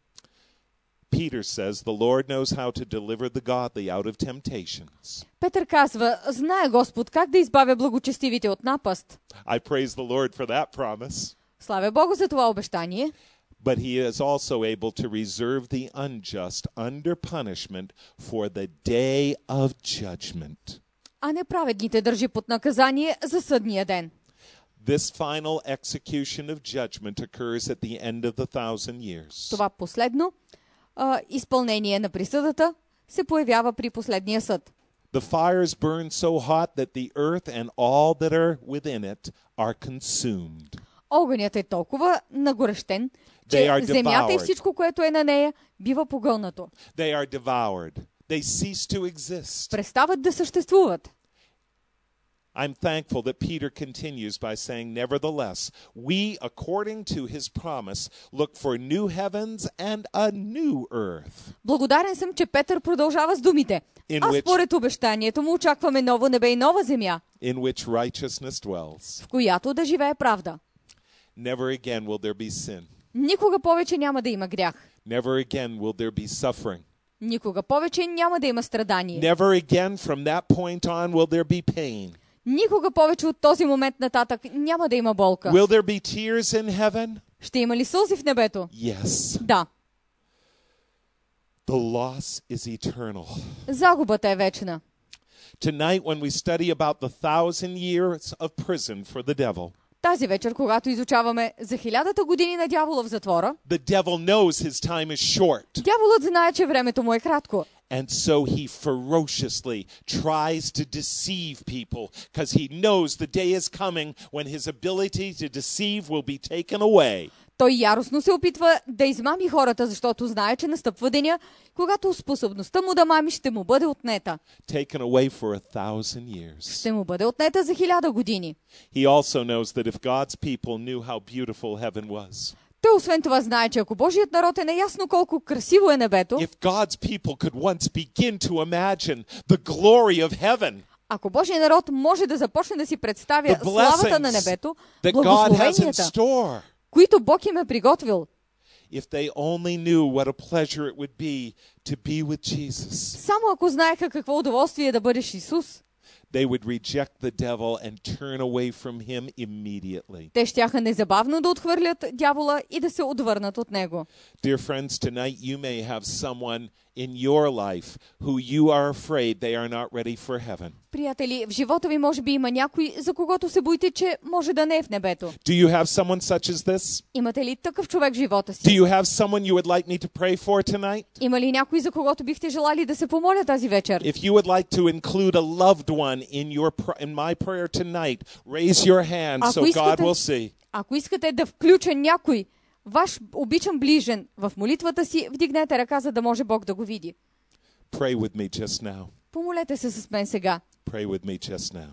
Peter says the Lord knows how to deliver the godly out of temptations. Петър казва, знае Господ как да избавя благочестивите от напаст. I praise the Lord for that promise. Славя Богу за това обещание. But he is also able to reserve the unjust under punishment for the day of judgment. А неправедните държи под наказание за съдния ден. This final execution of judgment occurs at the end of the thousand years. Това последно а, изпълнение на присъдата се появява при последния съд. The fires burn so hot that the earth and all that are within it are consumed. Огънят е толкова нагорещен, They че are земята и devoured. всичко, което е на нея, бива погълнато. They are devoured. They cease to exist. Престават да съществуват. I'm thankful that Peter continues by saying, nevertheless, we, according to his promise, look for new heavens and a new earth. Благодарен съм, че Петър продължава с думите. In А which- според обещанието му очакваме ново небе и нова земя, in which righteousness dwells. в която да живее правда. Never again will there be sin. Никога повече няма да има грях. Never again will there be suffering. Никога повече няма да има страдание. Never again from that point on will there be pain. Никога повече от този момент нататък няма да има болка. Will there be tears in heaven? Ще има ли сълзи в небето? Yes. Да. The loss is eternal. Загубата е вечна. Tonight, when we study about the thousand years of prison for the devil, Тази вечер, когато изучаваме за хилядата години на дявола в затвора, the devil knows his time is short. дяволът знае, че времето му е кратко. And so he ferociously tries to deceive people because he knows the day is coming when his ability to deceive will be taken away. Той яростно се опитва да измами хората, защото знае, че настъпва деня, когато способността му да мами ще му бъде отнета. Taken away for a thousand years. Ще му бъде отнета за хиляда години. He also knows that if God's people knew how beautiful heaven was, Той освен това знае, че ако Божият народ е наясно колко красиво е небето, if God's people could once begin to imagine the glory of heaven, ако Божият народ може да започне да си представя the славата на blessings небето, that God has in благословенията, store, които Бог им е приготвил, if they only knew what a pleasure it would be to be with Jesus, само ако знаеха какво удоволствие е да бъдеш Исус, they would reject the devil and turn away from him immediately. те щяха незабавно да отхвърлят дявола и да се отвърнат от него. Dear friends, tonight you may have someone in your life who you are afraid they are not ready for heaven. Приятели, в живота ви може би има някой, за когото се боите, че може да не е в небето. Do you have someone such as this? Имате ли такъв човек в живота Do си? you have someone you would like me to pray for tonight? Има ли някой, за когото бихте желали да се помоля тази вечер? If you would like to include a loved one in your pr- in my prayer tonight, raise your hand so Ако God искате, will see. ако искате да включа някой, ваш обичан ближен, в молитвата си, вдигнете ръка, за да може Бог да го види. Pray with me just now. Помолете се с мен сега. Pray with me just now.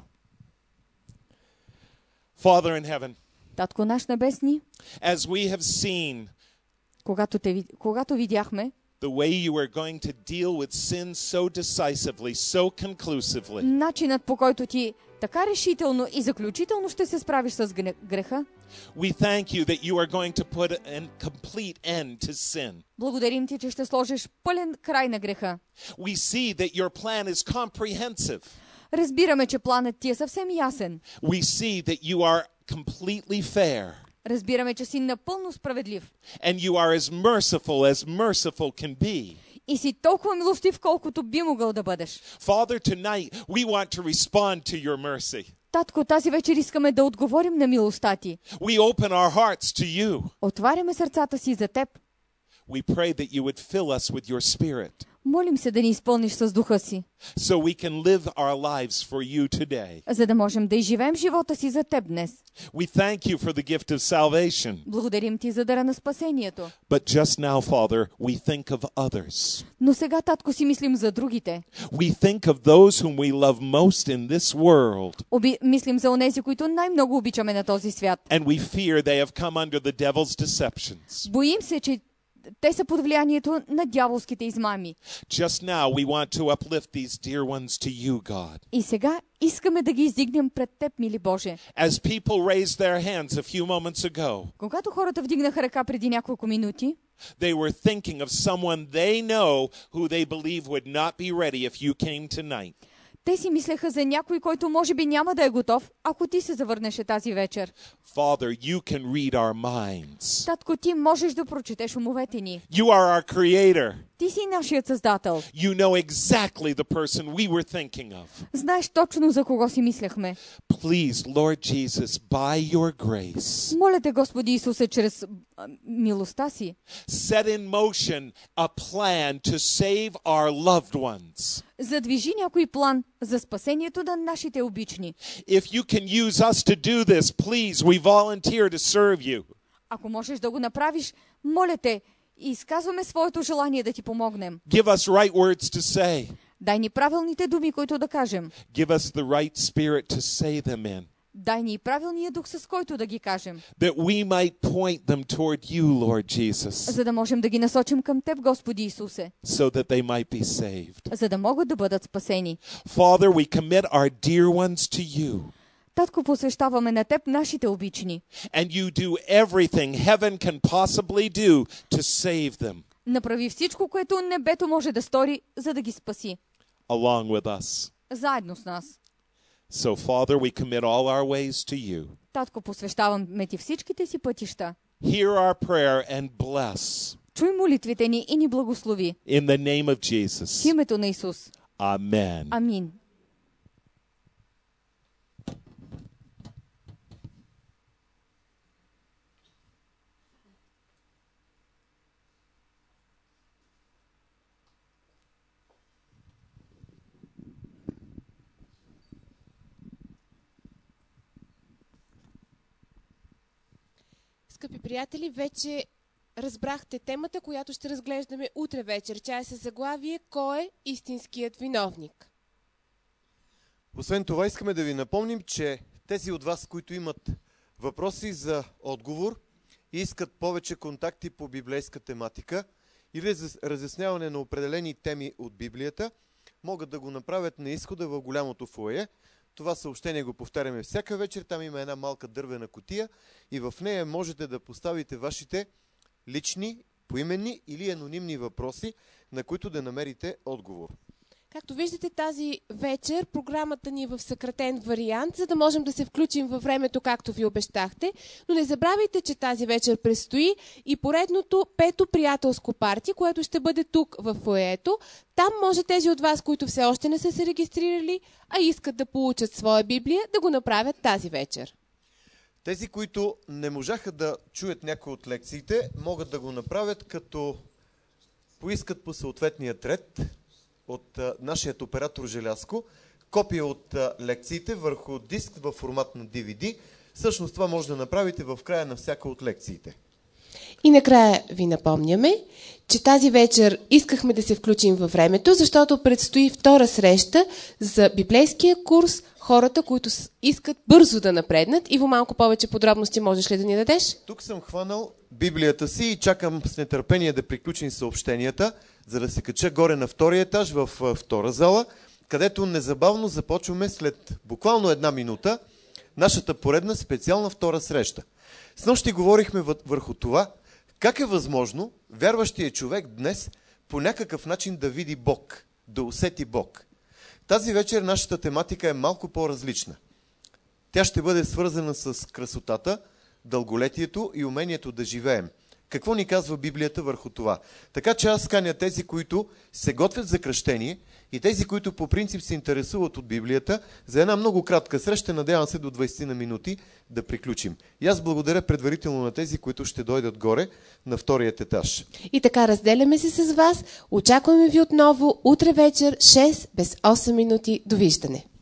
Father in heaven, Татко наш небесни, as we have seen когато, те, ви- когато видяхме the way you are going to deal with sin so decisively, so conclusively, начинът, по който ти така решително и заключително ще се справиш с гне- греха, we thank you that you are going to put a complete end to sin. благодарим ти, че ще сложиш пълен край на греха. We see that your plan is comprehensive. Разбираме, че планът ти е съвсем ясен. We see that you are completely fair. Разбираме, че си напълно справедлив. And you are as merciful as merciful can be. И си толкова милостив, колкото би могъл да бъдеш. Father, tonight we want to respond to your mercy. Татко, тази вечер искаме да отговорим на милостта ти. We open our hearts to you. Отваряме сърцата си за теб. We pray that you would fill us with your spirit Молим се да ни изпълниш с духа си, so we can live our lives for you today. за да можем да изживеем живота си за теб днес. We thank you for the gift of salvation. Благодарим ти за дара на спасението. But just now, Father, we think of others. Но сега, татко, си мислим за другите. We think of those whom we love most in this world. Оби... Мислим за онези, които най-много обичаме на този свят. And we fear they have come under the devil's deceptions. Боим се, че те са под влиянието на дяволските измами. Just now, we want to uplift these dear ones to you, God. И сега искаме да ги издигнем пред теб, мили Боже. As people raised their hands a few moments ago, Когато хората вдигнаха ръка преди няколко минути, they were thinking of someone they know who they believe would not be ready if you came tonight. те си мислеха за някой, който може би няма да е готов, ако ти се завърнеше тази вечер. Father, you can read our minds. Татко, ти можеш да прочетеш умовете ни. You are our creator. Ти си нашият създател. You know exactly the person we were thinking of. Знаеш точно за кого си мислехме. Please, Lord Jesus, by your grace, Моля те, Господи Исусе, чрез а, милостта си, set in motion a plan to save our loved ones. задвижи някой план за спасението на нашите обични. If you can use us to do this, please, we volunteer to serve you. Ако можеш да го направиш, моля те, и изказваме своето желание да ти помогнем. Give us right words to say. Дай ни правилните думи, които да кажем. Give us the right spirit to say them in, Дай ни и правилния дух, с който да ги кажем, that we might point them toward you, Lord Jesus, за да можем да ги насочим към теб, Господи Исусе, so that they might be saved. за да могат да бъдат спасени. Father, we commit our dear ones to you, Татко, посвещаваме на теб нашите обични. and you do everything heaven can possibly do to save them, Направи всичко, което небето може да стори, за да ги спаси. along with us. Заедно с нас. So, Father, we commit all our ways to you. Татко, посвещаваме ти всичките си пътища. Hear our prayer and bless. Чуй молитвите ни и ни благослови. In the name of В Jesus. името на Исус. Amen. Амин. Скъпи приятели, вече разбрахте темата, която ще разглеждаме утре вечер. Тя е със заглавие "Кой е истинският виновник?" Освен това, искаме да ви напомним, че тези от вас, които имат въпроси за отговор и искат повече контакти по библейска тематика или за разясняване на определени теми от Библията, могат да го направят на изхода в голямото фоайе. Това съобщение го повтаряме всяка вечер. Там има една малка дървена кутия и в нея можете да поставите вашите лични, поименни или анонимни въпроси, на които да намерите отговор. Както виждате, тази вечер програмата ни е в съкратен вариант, за да можем да се включим във времето, както ви обещахте. Но не забравяйте, че тази вечер предстои и поредното пето приятелско парти, което ще бъде тук в фоайето. Там може тези от вас, които все още не са се регистрирали, а искат да получат своя Библия, да го направят тази вечер. Тези, които не можаха да чуят някои от лекциите, могат да го направят, като поискат по съответния ред от а, нашият оператор Желязко копия от а, лекциите върху диск във формат на ди ви ди. Всъщност това може да направите в края на всяка от лекциите. И накрая ви напомняме, че тази вечер искахме да се включим във времето, защото предстои втора среща за библейския курс хората, които искат бързо да напреднат. Иво, малко повече подробности можеш ли да ни дадеш? Тук съм хванал Библията си и чакам с нетърпение да приключим съобщенията, за да се кача горе на втория етаж в втора зала, където незабавно започваме след буквално една минута нашата поредна специална втора среща. Снощи говорихме върху това, как е възможно вярващият човек днес по някакъв начин да види Бог, да усети Бог. Тази вечер нашата тематика е малко по-различна. Тя ще бъде свързана с красотата, дълголетието и умението да живеем. Какво ни казва Библията върху това? Така че аз каня тези, които се готвят за кръщение и тези, които по принцип се интересуват от Библията, за една много кратка среща, надявам се до двайсет на минути да приключим. И аз благодаря предварително на тези, които ще дойдат горе на вторият етаж. И така разделяме се с вас. Очакваме ви отново утре вечер, шест без осем минути. Довиждане.